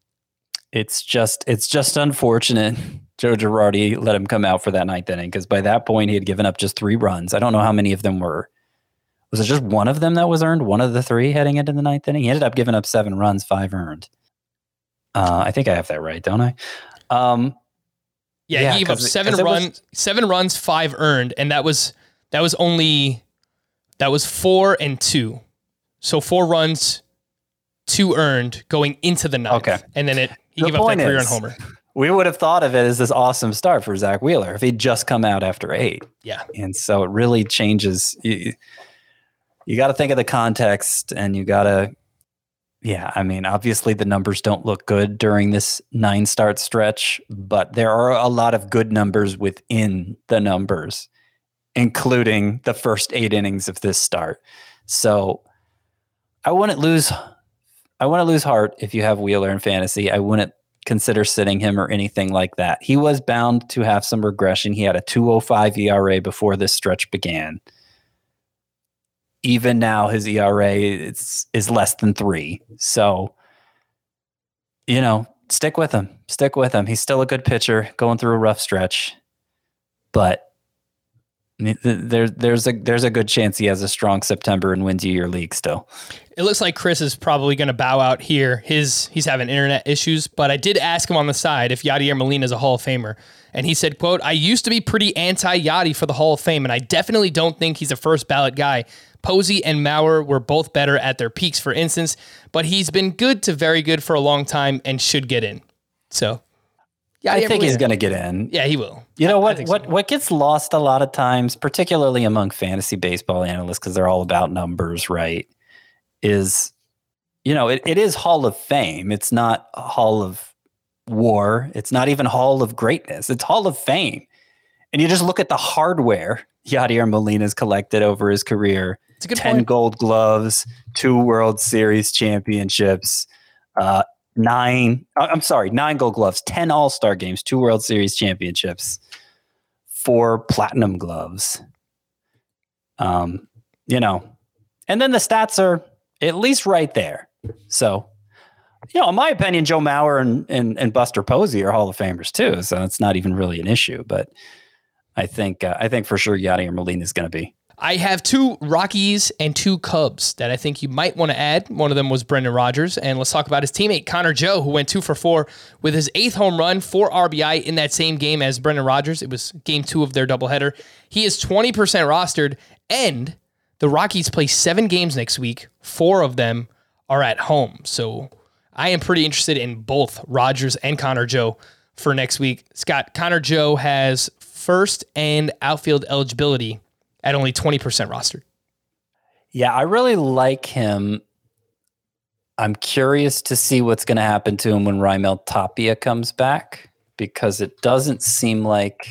It's just it's just unfortunate Joe Girardi let him come out for that ninth inning, because by that point he had given up just three runs. I don't know how many of them were. Was it just one of them that was earned? One of the three heading into the ninth inning? He ended up giving up seven runs, five earned. Uh, I think I have that right, don't I? Um, Yeah, Yeah, he gave up 'cause it- seven 'cause it was- runs, seven runs, five earned, and that was that was only that was four and two. So four runs, two earned going into the ninth. Okay. And then it he The gave up that point three-run is- homer. We would have thought of it as this awesome start for Zach Wheeler if he'd just come out after eight. Yeah. And so it really changes. You, you got to think of the context, and you got to, yeah, I mean, obviously the numbers don't look good during this nine start stretch, but there are a lot of good numbers within the numbers, including the first eight innings of this start. So I wouldn't lose, I wouldn't lose heart if you have Wheeler in fantasy. I wouldn't consider sitting him or anything like that. He was bound to have some regression. He had a two oh five E R A before this stretch began. Even now, his E R A is, is less than three. So, you know, stick with him. Stick with him. He's still a good pitcher going through a rough stretch. But there, there's a there's a good chance he has a strong September and wins you your league still. It looks like Chris is probably going to bow out here. His he's having internet issues, but I did ask him on the side if Yadier Molina is a Hall of Famer, and he said, "quote I used to be pretty anti-Yadi for the Hall of Fame, and I definitely don't think he's a first ballot guy. Posey and Maurer were both better at their peaks, for instance, but he's been good to very good for a long time and should get in." So, Yadier I think Molina, he's going to get in. Yeah, he will. You know I, what? I What so. what gets lost a lot of times, particularly among fantasy baseball analysts, because they're all about numbers, right? Is you know it, it is Hall of Fame. It's not Hall of War. It's not even Hall of Greatness. It's Hall of Fame. And you just look at the hardware Yadier Molina's collected over his career. It's a good ten point. Gold Gloves, two World Series championships, uh, nine. I'm sorry, nine Gold Gloves, ten All-Star games, two World Series championships, four Platinum Gloves. Um, you know, and then the stats are at least right there. So, you know, in my opinion, Joe Mauer and, and, and Buster Posey are Hall of Famers too. So it's not even really an issue. But I think uh, I think for sure Yadier Molina is going to be. I have two Rockies and two Cubs that I think you might want to add. One of them was Brendan Rodgers, and let's talk about his teammate Connor Joe, who went two for four with his eighth home run, four R B I in that same game as Brendan Rodgers. It was game two of their doubleheader. He is twenty percent rostered, and the Rockies play seven games next week. Four of them are at home, so I am pretty interested in both Rodgers and Connor Joe for next week. Scott, Connor Joe has first and outfield eligibility at only twenty percent rostered. Yeah, I really like him. I'm curious to see what's going to happen to him when Raimel Tapia comes back, because it doesn't seem like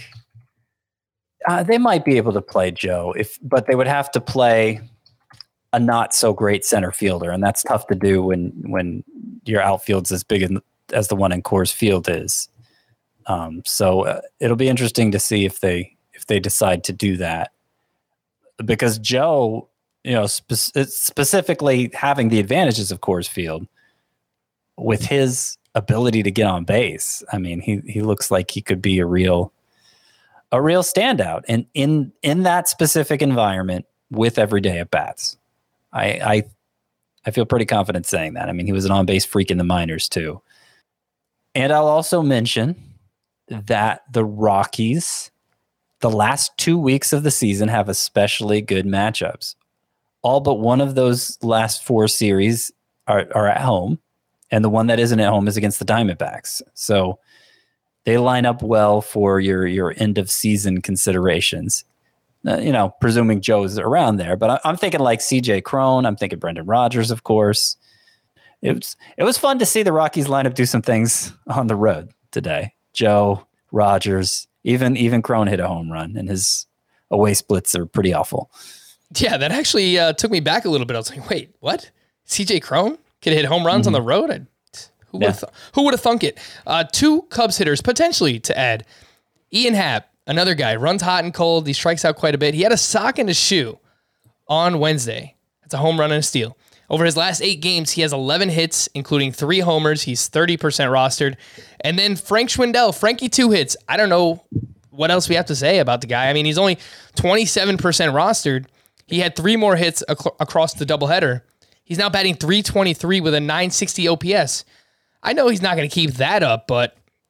uh, they might be able to play Joe, if, but they would have to play a not so great center fielder, and that's tough to do when when your outfield's as big as, as the one in Coors Field is. Um, so uh, it'll be interesting to see if they if they decide to do that. Because Joe, you know, spe- specifically having the advantages of Coors Field with his ability to get on base, I mean, he he looks like he could be a real a real standout, and in in that specific environment with everyday at bats, I I I feel pretty confident saying that. I mean, he was an on base freak in the minors too, and I'll also mention that the Rockies, the last two weeks of the season, have especially good matchups. All but one of those last four series are, are at home, and the one that isn't at home is against the Diamondbacks. So they line up well for your, your end of season considerations. Uh, you know, presuming Joe's around there, but I, I'm thinking like C J Cron. I'm thinking Brendan Rodgers, of course. It was it was fun to see the Rockies lineup do some things on the road today. Joe, Rodgers. Even even Cron hit a home run, and his away splits are pretty awful. Yeah, that actually uh, took me back a little bit. I was like, wait, what? C J Cron could hit home runs mm-hmm. on the road? I, who would yeah. have th- who would have thunk it? Uh, two Cubs hitters potentially to add. Ian Happ, another guy, runs hot and cold. He strikes out quite a bit. He had a sock in his shoe on Wednesday. That's a home run and a steal. Over his last eight games, he has eleven hits, including three homers. He's thirty percent rostered. And then Frank Schwindel, Frankie, two hits. I don't know what else we have to say about the guy. I mean, he's only twenty-seven percent rostered. He had three more hits ac- across the doubleheader. He's now batting three twenty-three with a nine sixty O P S. I know he's not going to keep that up, but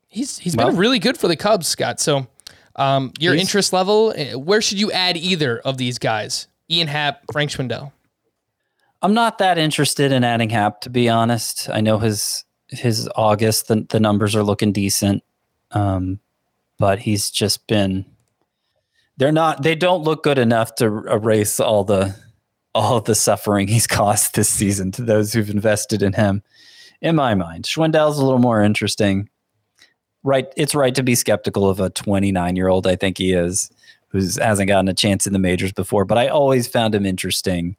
He's he's Well, been really good for the Cubs, Scott. So um, your He's- interest level, uh, where should you add either of these guys? Ian Happ, Frank Schwindel. I'm not that interested in adding Happ, to be honest. I know his his August, the, the numbers are looking decent. Um, but he's just been, they're not, they don't look good enough to erase all the, all the suffering he's caused this season to those who've invested in him. In my mind, Schwindel's a little more interesting. Right. It's right to be skeptical of a twenty-nine year old. I think he is, who hasn't gotten a chance in the majors before, but I always found him interesting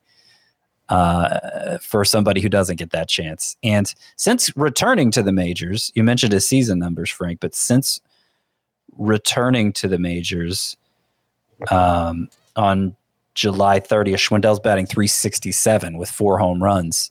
uh, for somebody who doesn't get that chance. And since returning to the majors, you mentioned his season numbers, Frank, but since returning to the majors um, on July thirtieth, Schwindel's batting three sixty-seven with four home runs.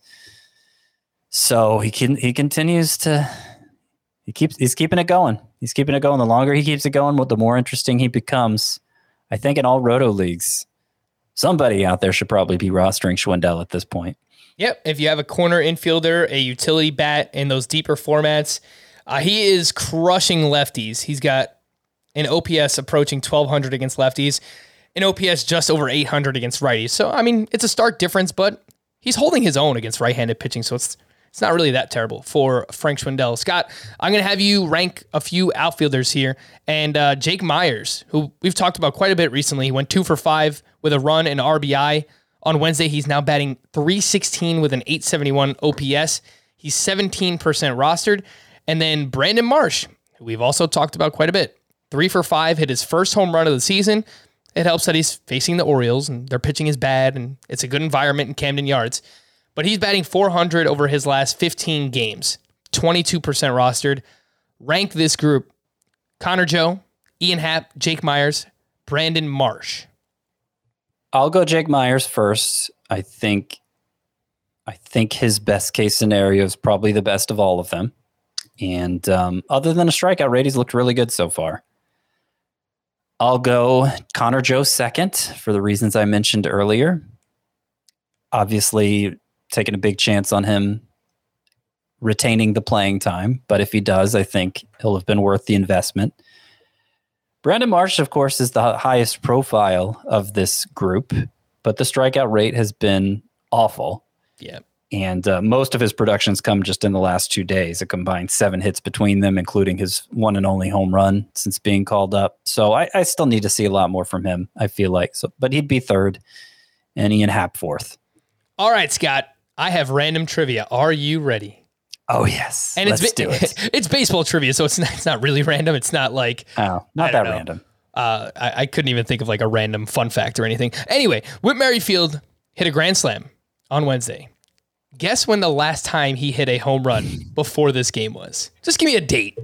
So he can, he continues to, he keeps, he's keeping it going. He's keeping it going. The longer he keeps it going, the more interesting he becomes. I think in all roto leagues, somebody out there should probably be rostering Schwindel at this point. Yep. If you have a corner infielder, a utility bat in those deeper formats, uh, he is crushing lefties. He's got an O P S approaching twelve hundred against lefties, an O P S just over eight hundred against righties. So, I mean, it's a stark difference, but he's holding his own against right-handed pitching. So it's it's not really that terrible for Frank Schwindel. Scott, I'm going to have you rank a few outfielders here. And uh, Jake Myers, who we've talked about quite a bit recently, he went two for five with a run and R B I. On Wednesday, he's now batting three sixteen with an eight seventy-one O P S. He's seventeen percent rostered. And then Brandon Marsh, who we've also talked about quite a bit. Three for five, hit his first home run of the season. It helps that he's facing the Orioles, and their pitching is bad, and it's a good environment in Camden Yards. But he's batting four hundred over his last fifteen games, twenty-two percent rostered. Rank this group: Connor Joe, Ian Happ, Jake Myers, Brandon Marsh. I'll go Jake Myers first. I think I think his best case scenario is probably the best of all of them. And um, other than a strikeout rate, he's looked really good so far. I'll go Connor Joe second for the reasons I mentioned earlier. Obviously, taking a big chance on him retaining the playing time, but if he does, I think he'll have been worth the investment. Brandon Marsh, of course, is the highest profile of this group, but the strikeout rate has been awful. Yeah. And uh, most of his productions come just in the last two days. A combined seven hits between them, including his one and only home run since being called up. So I, I still need to see a lot more from him, I feel like. So, but he'd be third, and Ian Happ fourth. All right, Scott, I have random trivia. Are you ready? Oh, yes. And Let's it's do it. It's baseball trivia, so it's not, it's not really random. It's not like... Oh, not I that don't know. random. Uh, I, I couldn't even think of like a random fun fact or anything. Anyway, Whit Merrifield hit a grand slam on Wednesday. Guess when the last time he hit a home run before this game was? Just give me a date.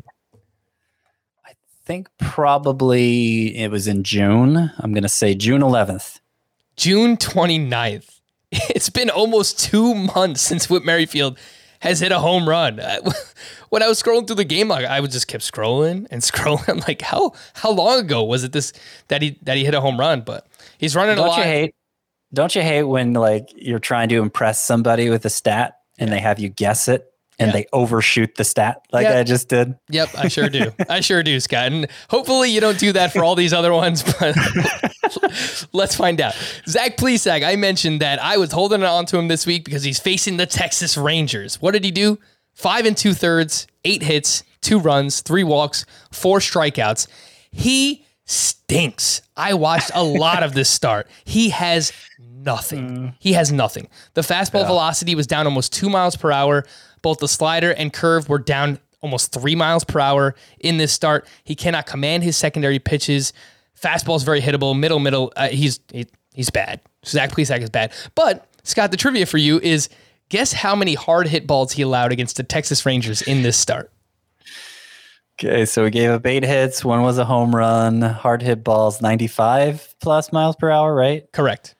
I think probably it was in June. I'm going to say June eleventh. June twenty-ninth. It's been almost two months since Whit Merrifield has hit a home run. When I was scrolling through the game log, I would just kept scrolling and scrolling. I'm like, how how long ago was it this that he that he hit a home run? But he's running Don't a lot. you hate? Don't you hate when like you're trying to impress somebody with a stat and they have you guess it and Yeah. they overshoot the stat like Yeah. I just did? Yep, I sure do. I sure do, Scott. And hopefully you don't do that for all these other ones, but let's find out. Zach Plesac, I mentioned that I was holding on to him this week because he's facing the Texas Rangers. What did he do? Five and two thirds, eight hits, two runs, three walks, four strikeouts. He stinks. I watched a lot of this start. He has nothing. He has nothing. The fastball velocity was down almost two miles per hour. Both the slider and curve were down almost three miles per hour in this start. He cannot command his secondary pitches. Fastball is very hittable. Middle, middle. Uh, he's he, he's bad. Zach Plesac is bad. But, Scott, the trivia for you is guess how many hard hit balls he allowed against the Texas Rangers in this start. Okay, so we gave up eight hits. One was a home run. Hard hit balls, ninety-five plus miles per hour, right? Correct.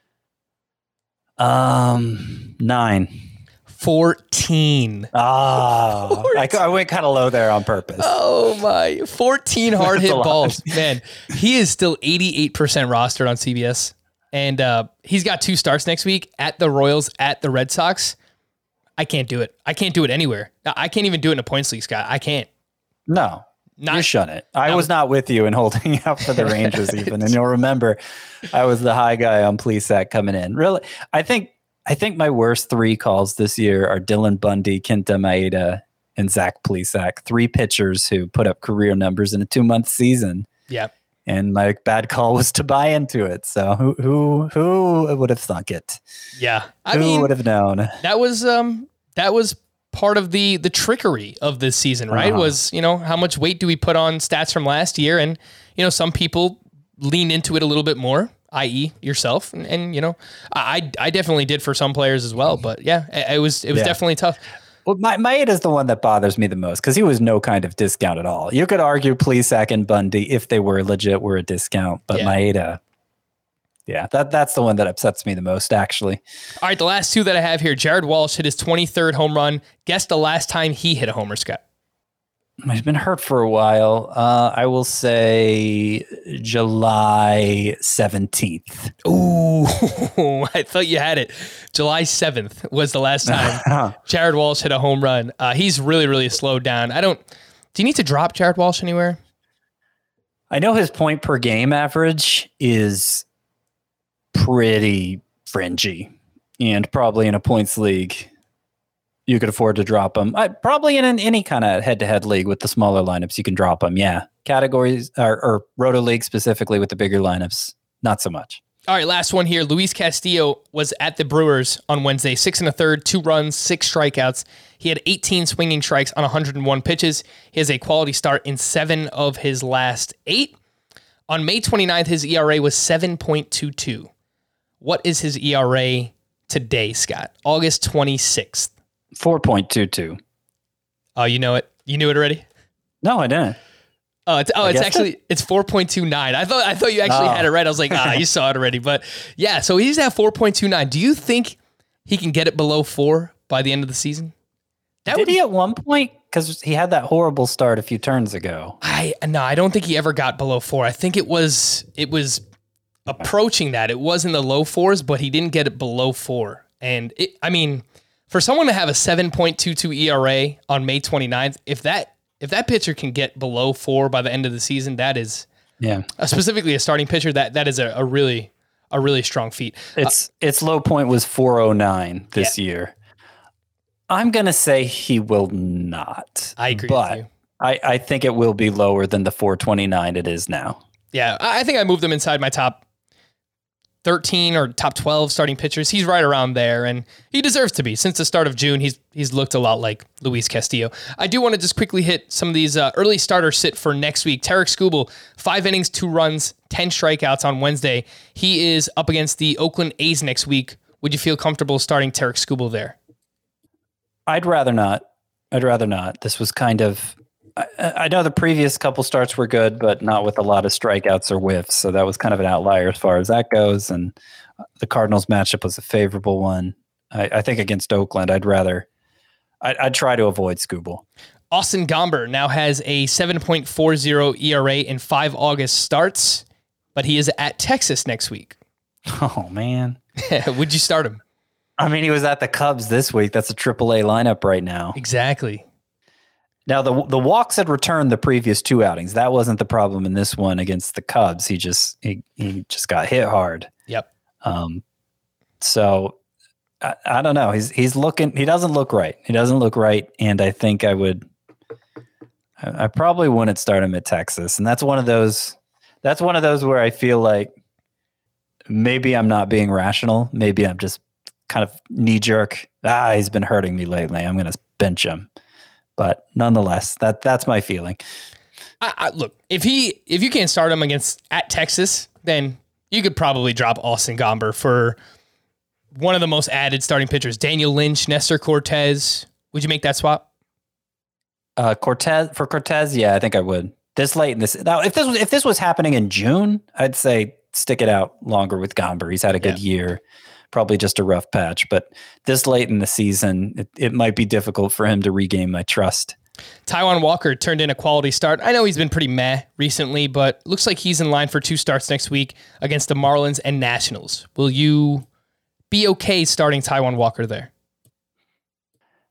Um, nine. fourteen. Oh, I, I went kind of low there on purpose. Oh my, fourteen hard That's hit a lot. balls. Man, he is still eighty-eight percent rostered on C B S. And uh, he's got two starts next week at the Royals, at the Red Sox. I can't do it. I can't do it anywhere. I can't even do it in a points league, Scott. I can't. No, Not, you shouldn't. I was, was not with you in holding out for the Rangers even. And you'll remember I was the high guy on Plesac coming in. Really, I think I think my worst three calls this year are Dylan Bundy, Kenta Maeda, and Zach Plesac. Three pitchers who put up career numbers in a two-month season. Yeah. And my bad call was to buy into it. So who who who would have thunk it? Yeah. I who mean, would have known? That was um that was part of the the trickery of this season, right? Uh-huh. Was, you know, how much weight do we put on stats from last year? And, you know, some people lean into it a little bit more, that is yourself. And, and you know, I I definitely did for some players as well. But yeah, it, it was it was Yeah. definitely tough. Well, my Maeda is the one that bothers me the most because he was no kind of discount at all. You could argue Plesac and Bundy, if they were legit, were a discount, but Yeah. Maeda, yeah, that that's the one that upsets me the most, actually. All right, the last two that I have here, Jared Walsh hit his twenty-third home run. Guess the last time he hit a homer, Scott. He's been hurt for a while. Uh, I will say July seventeenth. Ooh, I thought you had it. July seventh was the last time Jared Walsh hit a home run. Uh, he's really, really slowed down. I don't, do you need to drop Jared Walsh anywhere? I know his point per game average is pretty fringy, and probably in a points league, you could afford to drop him. I, probably in an, any kind of head-to-head league with the smaller lineups, you can drop him. Yeah, categories or, or Roto League specifically with the bigger lineups, not so much. All right, last one here. Luis Castillo was at the Brewers on Wednesday, six and a third, two runs, six strikeouts. He had eighteen swinging strikes on one hundred one pitches. He has a quality start in seven of his last eight. On May twenty-ninth, his E R A was seven point two two. What is his E R A today, Scott? August twenty-sixth. four point two two. Oh, you know it. You knew it already? No, I didn't. Oh, it's, oh, I it's guessed actually, it? it's four point two nine. I thought, I thought you actually Oh. had it right. I was like, ah, you saw it already. But yeah, so he's at four point two nine. Do you think he can get it below four by the end of the season? That Did would, he at one point? Because he had that horrible start a few turns ago. I, no, I don't think he ever got below four. I think it was, it was approaching that. It was in the low fours, but he didn't get it below four. And it, I mean, for someone to have a seven point two two E R A on May twenty-ninth, if that, if that pitcher can get below four by the end of the season, that is, Yeah, uh, specifically a starting pitcher, that that is a, a really, a really strong feat. its uh, its low point was four oh nine this Yeah. year. I'm gonna say he will not. I agree but with you. I, I think it will be lower than the four twenty-nine it is now. Yeah, I I think I moved him inside my top thirteen or top twelve starting pitchers. He's right around there, and he deserves to be. Since the start of June, he's he's looked a lot like Luis Castillo. I do want to just quickly hit some of these uh, early starter sit for next week. Tarek Skubal, five innings, two runs, ten strikeouts on Wednesday. He is up against the Oakland A's next week. Would you feel comfortable starting Tarek Skubal there? I'd rather not. I'd rather not. This was kind of. I, I know the previous couple starts were good, but not with a lot of strikeouts or whiffs. So that was kind of an outlier as far as that goes. And the Cardinals matchup was a favorable one. I, I think against Oakland, I'd rather. I'd, I'd try to avoid Skubal. Austin Gomber now has a seven point four oh E R A in five August starts, but he is at Texas next week. Oh man. Would you start him? I mean, he was at the Cubs this week. That's a triple A lineup right now. Exactly. Now, the the walks had returned the previous two outings. That wasn't the problem in this one against the Cubs. He just he, he just got hit hard. Yep. Um, so I, I don't know. He's he's looking. He doesn't look right. He doesn't look right. And I think I would. I, I probably wouldn't start him at Texas. And that's one of those. That's one of those where I feel like maybe I'm not being rational. Maybe I'm just kind of knee jerk. Ah, he's been hurting me lately. I'm going to bench him. But nonetheless, that that's my feeling. I, I, look, if he if you can't start him against at Texas, then you could probably drop Austin Gomber for one of the most added starting pitchers, Daniel Lynch, Nestor Cortez. Would you make that swap? Uh, Cortez for Cortez, yeah, I think I would. This late in this now, if this was if this was happening in June, I'd say stick it out longer with Gomber. He's had a good Yeah. year. Probably just a rough patch, but this late in the season, it, it might be difficult for him to regain my trust. Taijuan Walker turned in a quality start. I know he's been pretty meh recently, but looks like he's in line for two starts next week against the Marlins and Nationals. Will you be okay starting Taijuan Walker there?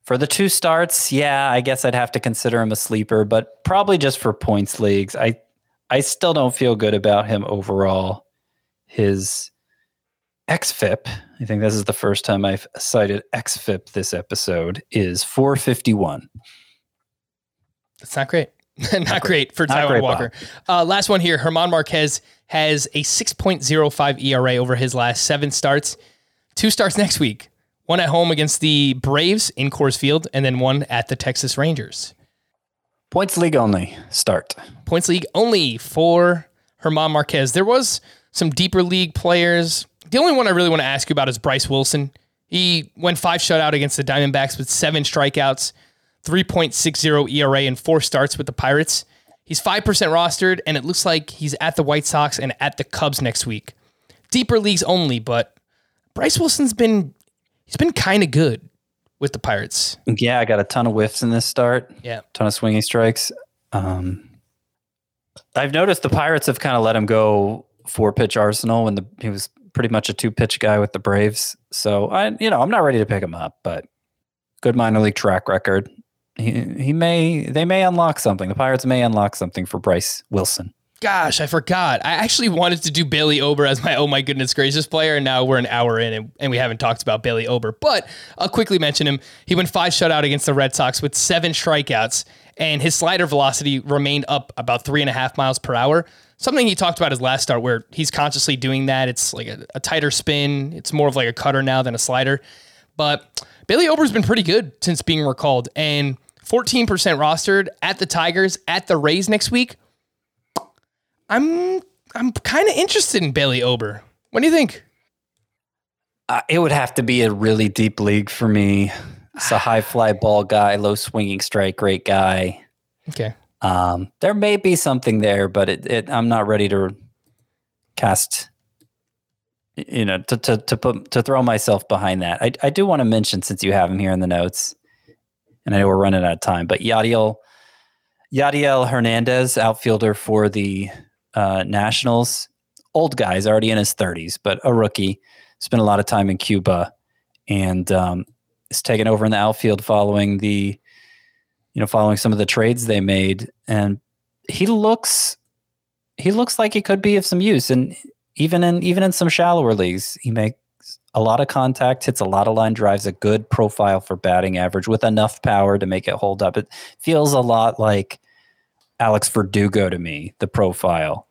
For the two starts, yeah, I guess I'd have to consider him a sleeper, but probably just for points leagues. I I still don't feel good about him overall. His X F I P, I think this is the first time I've cited X F I P this episode, is four fifty-one. That's not great. not, not great for Taijuan Walker. Uh, last one here. German Marquez has a six point oh five E R A over his last seven starts. Two starts next week. One at home against the Braves in Coors Field, and then one at the Texas Rangers. Points league only. Start. Points league only for German Marquez. There was some deeper league players. The only one I really want to ask you about is Bryce Wilson. He went five shutout against the Diamondbacks with seven strikeouts, three point six oh E R A, and four starts with the Pirates. He's five percent rostered, and it looks like he's at the White Sox and at the Cubs next week. Deeper leagues only, but Bryce Wilson's been... He's been kind of good with the Pirates. Yeah, I got a ton of whiffs in this start. Yeah. Ton of swinging strikes. Um, I've noticed the Pirates have kind of let him go four pitch arsenal when the he was pretty much a two pitch guy with the Braves. So I, you know, I'm not ready to pick him up, but good minor league track record. He he may they may unlock something. The Pirates may unlock something for Bryce Wilson. Gosh, I forgot. I actually wanted to do Bailey Ober as my oh my goodness gracious player, and now we're an hour in and, and we haven't talked about Bailey Ober. But I'll quickly mention him. He went five shutout against the Red Sox with seven strikeouts, and his slider velocity remained up about three and a half miles per hour. Something he talked about his last start where he's consciously doing that. It's like a, a tighter spin. It's more of like a cutter now than a slider. But Bailey Ober's been pretty good since being recalled, and fourteen percent rostered at the Tigers, at the Rays next week. I'm I'm kind of interested in Bailey Ober. What do you think? Uh, it would have to be a really deep league for me. It's a high fly ball guy, low swinging strike rate guy. Okay. Um, there may be something there, but it, it I'm not ready to cast. You know, to to to put to throw myself behind that. I I do want to mention, since you have him here in the notes, and I know we're running out of time, but Yadiel Yadiel Hernandez, outfielder for the Uh, Nationals, old guy, is already in his thirties, but a rookie. Spent a lot of time in Cuba, and um, is taken over in the outfield following the, you know, following some of the trades they made. And he looks, he looks like he could be of some use. And even in even in some shallower leagues, he makes a lot of contact, hits a lot of line drives, a good profile for batting average with enough power to make it hold up. It feels a lot like Alex Verdugo to me, the profile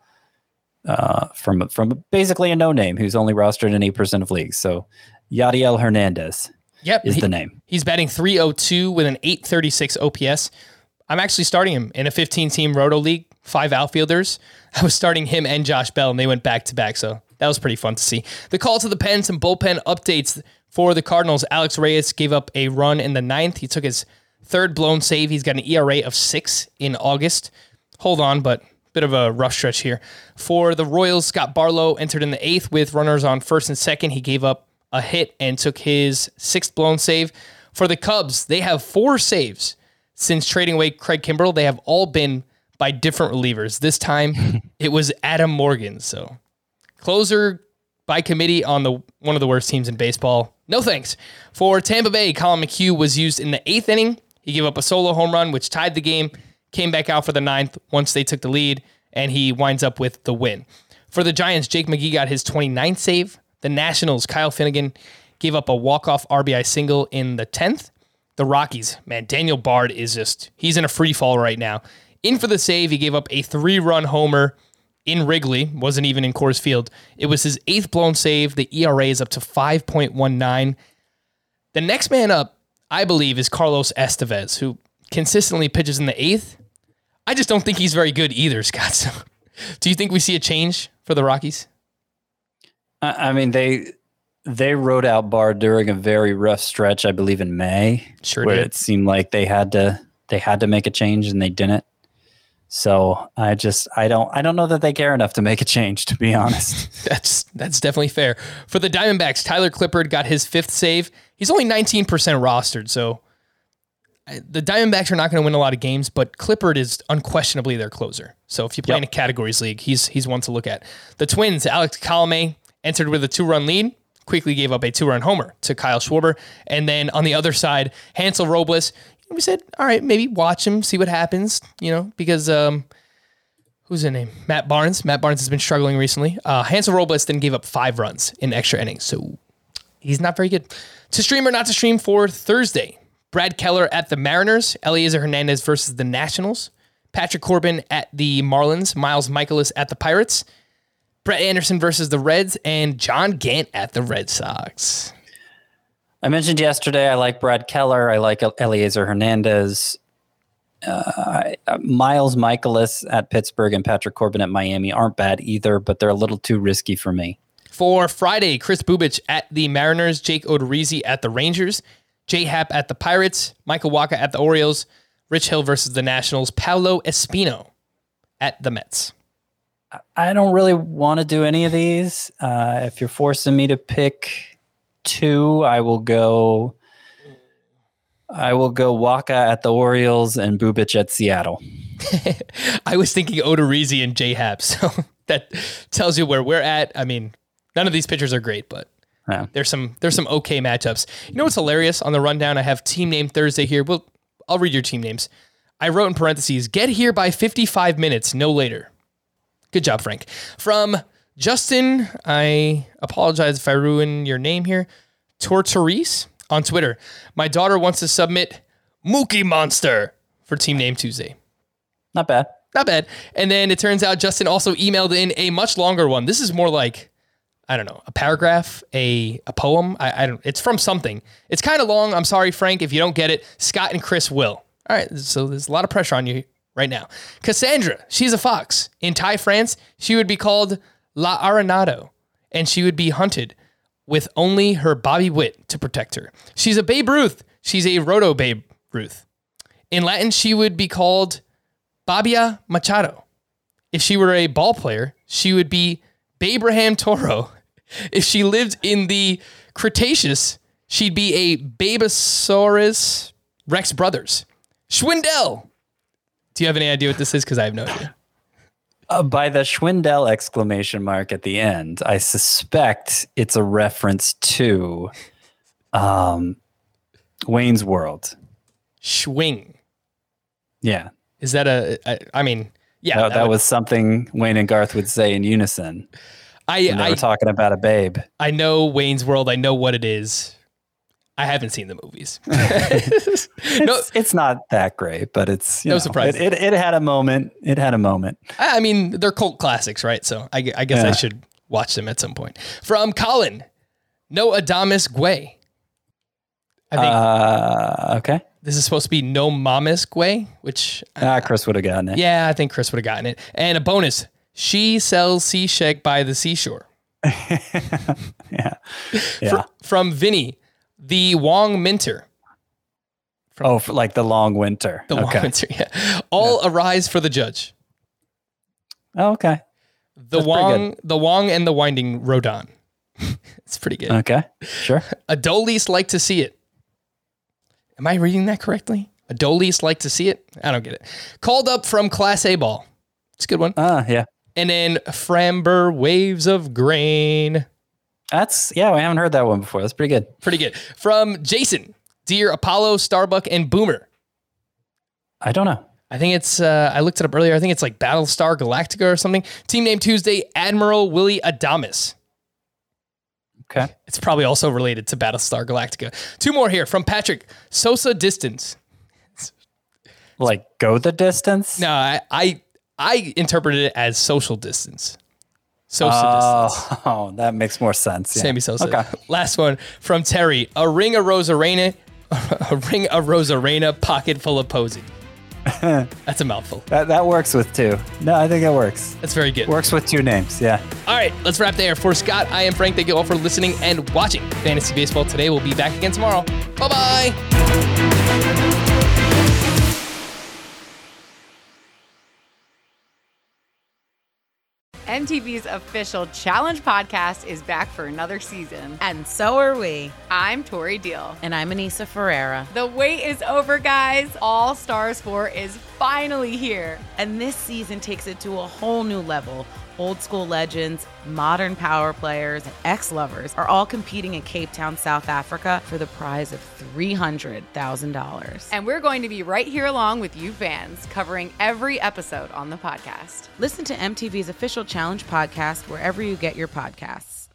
uh, from from basically a no-name who's only rostered in eight percent of leagues. So Yadiel Hernandez yep, is he, the name. He's batting three oh two with an eight thirty-six O P S. I'm actually starting him in a fifteen-team Roto League, five outfielders. I was starting him and Josh Bell, and they went back-to-back, so that was pretty fun to see. The call to the pen, some bullpen updates for the Cardinals. Alex Reyes gave up a run in the ninth. He took his third blown save. He's got an E R A of six in August. Hold on, but bit of a rough stretch here. For the Royals, Scott Barlow entered in the eighth with runners on first and second. He gave up a hit and took his sixth blown save. For the Cubs, they have four saves since trading away Craig Kimbrell. They have all been by different relievers. This time, it was Adam Morgan. So, closer by committee on the one of the worst teams in baseball. No thanks. For Tampa Bay, Colin McHugh was used in the eighth inning. He gave up a solo home run, which tied the game. Came back out for the ninth once they took the lead, and he winds up with the win. For the Giants, Jake McGee got his twenty-ninth save. The Nationals, Kyle Finnegan gave up a walk-off R B I single in the tenth. The Rockies, man, Daniel Bard is just, he's in a free fall right now. In for the save, he gave up a three-run homer in Wrigley, wasn't even in Coors Field. It was his eighth blown save. The E R A is up to five point one nine. The next man up, I believe, is Carlos Estevez, who consistently pitches in the eighth. I just don't think he's very good either, Scott. So, do you think we see a change for the Rockies? I mean, they they rode out Bard during a very rough stretch, I believe, in May, sure where did. It seemed like they had to they had to make a change and they didn't. So I just I don't I don't know that they care enough to make a change, to be honest. that's that's definitely fair. For the Diamondbacks, Tyler Clippard got his fifth save. He's only nineteen percent rostered, so the Diamondbacks are not going to win a lot of games, but Clippard is unquestionably their closer. So if you play yep. in a categories league, he's he's one to look at. The Twins, Alex Colomé entered with a two-run lead. quickly gave up a two-run homer to Kyle Schwarber. And then on the other side, Hansel Robles, we said, all right, maybe watch him, see what happens, you know, because um, who's the name? Matt Barnes. Matt Barnes has been struggling recently. Uh, Hansel Robles then gave up five runs in extra innings, so he's not very good. To stream or not to stream for Thursday, Brad Keller at the Mariners, Eliezer Hernandez versus the Nationals, Patrick Corbin at the Marlins, Miles Michaelis at the Pirates, Brett Anderson versus the Reds, and John Gant at the Red Sox. I mentioned yesterday I like Brad Keller. I like Eliezer Hernandez. Uh, Miles Michaelis at Pittsburgh and Patrick Corbin at Miami aren't bad either, but they're a little too risky for me. For Friday, Chris Bubich at the Mariners, Jake Odorizzi at the Rangers, J Happ at the Pirates, Michael Wacha at the Orioles, Rich Hill versus the Nationals, Paolo Espino at the Mets. I don't really want to do any of these. Uh, if you're forcing me to pick two, I will go. I will go Wacha at the Orioles and Bubich at Seattle. I was thinking Odorizzi and J Happ, so that tells you where we're at. I mean, none of these pitchers are great, but yeah. there's some there's some okay matchups. You know what's hilarious? On the rundown, I have Team Name Thursday here. Well, I'll read your team names. I wrote in parentheses, get here by fifty-five minutes, no later. Good job, Frank. From Justin, I apologize if I ruin your name here, Tortorise on Twitter. My daughter wants to submit Mookie Monster for Team Name Tuesday. Not bad. Not bad. And then it turns out Justin also emailed in a much longer one. This is more like, I don't know, a paragraph, a a poem. I, I don't. It's from something. It's kind of long. I'm sorry, Frank, if you don't get it. Scott and Chris will. All right, so there's a lot of pressure on you right now. Cassandra, she's a fox. In Thai France, she would be called La Arenado, and she would be hunted with only her Bobby Witt to protect her. She's a Babe Ruth. She's a Roto Babe Ruth. In Latin, she would be called Babia Machado. If she were a ball player, she would be Babraham Toro. If she lived in the Cretaceous, she'd be a Babosaurus Rex Brothers. Schwindel. Do you have any idea what this is? Because I have no idea. Uh, by the Schwindel exclamation mark at the end, I suspect it's a reference to um, Wayne's World. Schwing. Yeah. Is that a, I, I mean, yeah. No, that, that would, was something Wayne and Garth would say in unison. I, when they I, were talking about a babe. I know Wayne's World. I know what it is. I haven't seen the movies. it's, no, it's not that great, but it's you no know, surprise. It, it, it had a moment. It had a moment. I, I mean, they're cult classics, right? So I, I guess yeah. I should watch them at some point. From Colin, No Adamus Guay. I think uh, okay. This is supposed to be No Mamas Guay, which ah, Chris would have gotten it. Yeah, I think Chris would have gotten it. And a bonus: she sells sea shake by the seashore. yeah, yeah. Fr- from Vinny. The Wong Minter. From oh, for like the long winter. The okay. Wong Minter, yeah. All yeah. arise for the judge. Oh, okay. The That's Wong, the Wong and the Winding Rodon. It's pretty good. Okay, sure. Adolis like to see it. Am I reading that correctly? Adolis like to see it? I don't get it. Called up from Class A ball. It's a good one. Ah, uh, yeah. And then Framber Waves of Grain. That's, yeah, we haven't heard that one before. That's pretty good. Pretty good. From Jason, Dear Apollo, Starbuck, and Boomer. I don't know. I think it's, uh, I looked it up earlier. I think it's like Battlestar Galactica or something. Team name Tuesday, Admiral Willie Adamas. Okay. It's probably also related to Battlestar Galactica. Two more here from Patrick, Sosa Distance. Like go the distance? No, I, I, I interpreted it as social distance. Sosa oh, distance. Oh, that makes more sense. Yeah. Sammy Sosa. Okay. Last one from Terry. A ring of Rosarena, a ring of Rosarena pocket full of posy. That's a mouthful. That that works with two. No, I think it works. That's very good. Works with two names, yeah. All right, let's wrap there. For Scott, I am Frank. Thank you all for listening and watching Fantasy Baseball today. We'll be back again tomorrow. Bye-bye. M T V's official Challenge podcast is back for another season. And so are we. I'm Tori Deal. And I'm Anissa Ferreira. The wait is over, guys. All Stars four is finally here. And this season takes it to a whole new level. Old school legends, modern power players, and ex-lovers are all competing in Cape Town, South Africa for the prize of three hundred thousand dollars. And we're going to be right here along with you fans, covering every episode on the podcast. Listen to M T V's official Challenge podcast wherever you get your podcasts.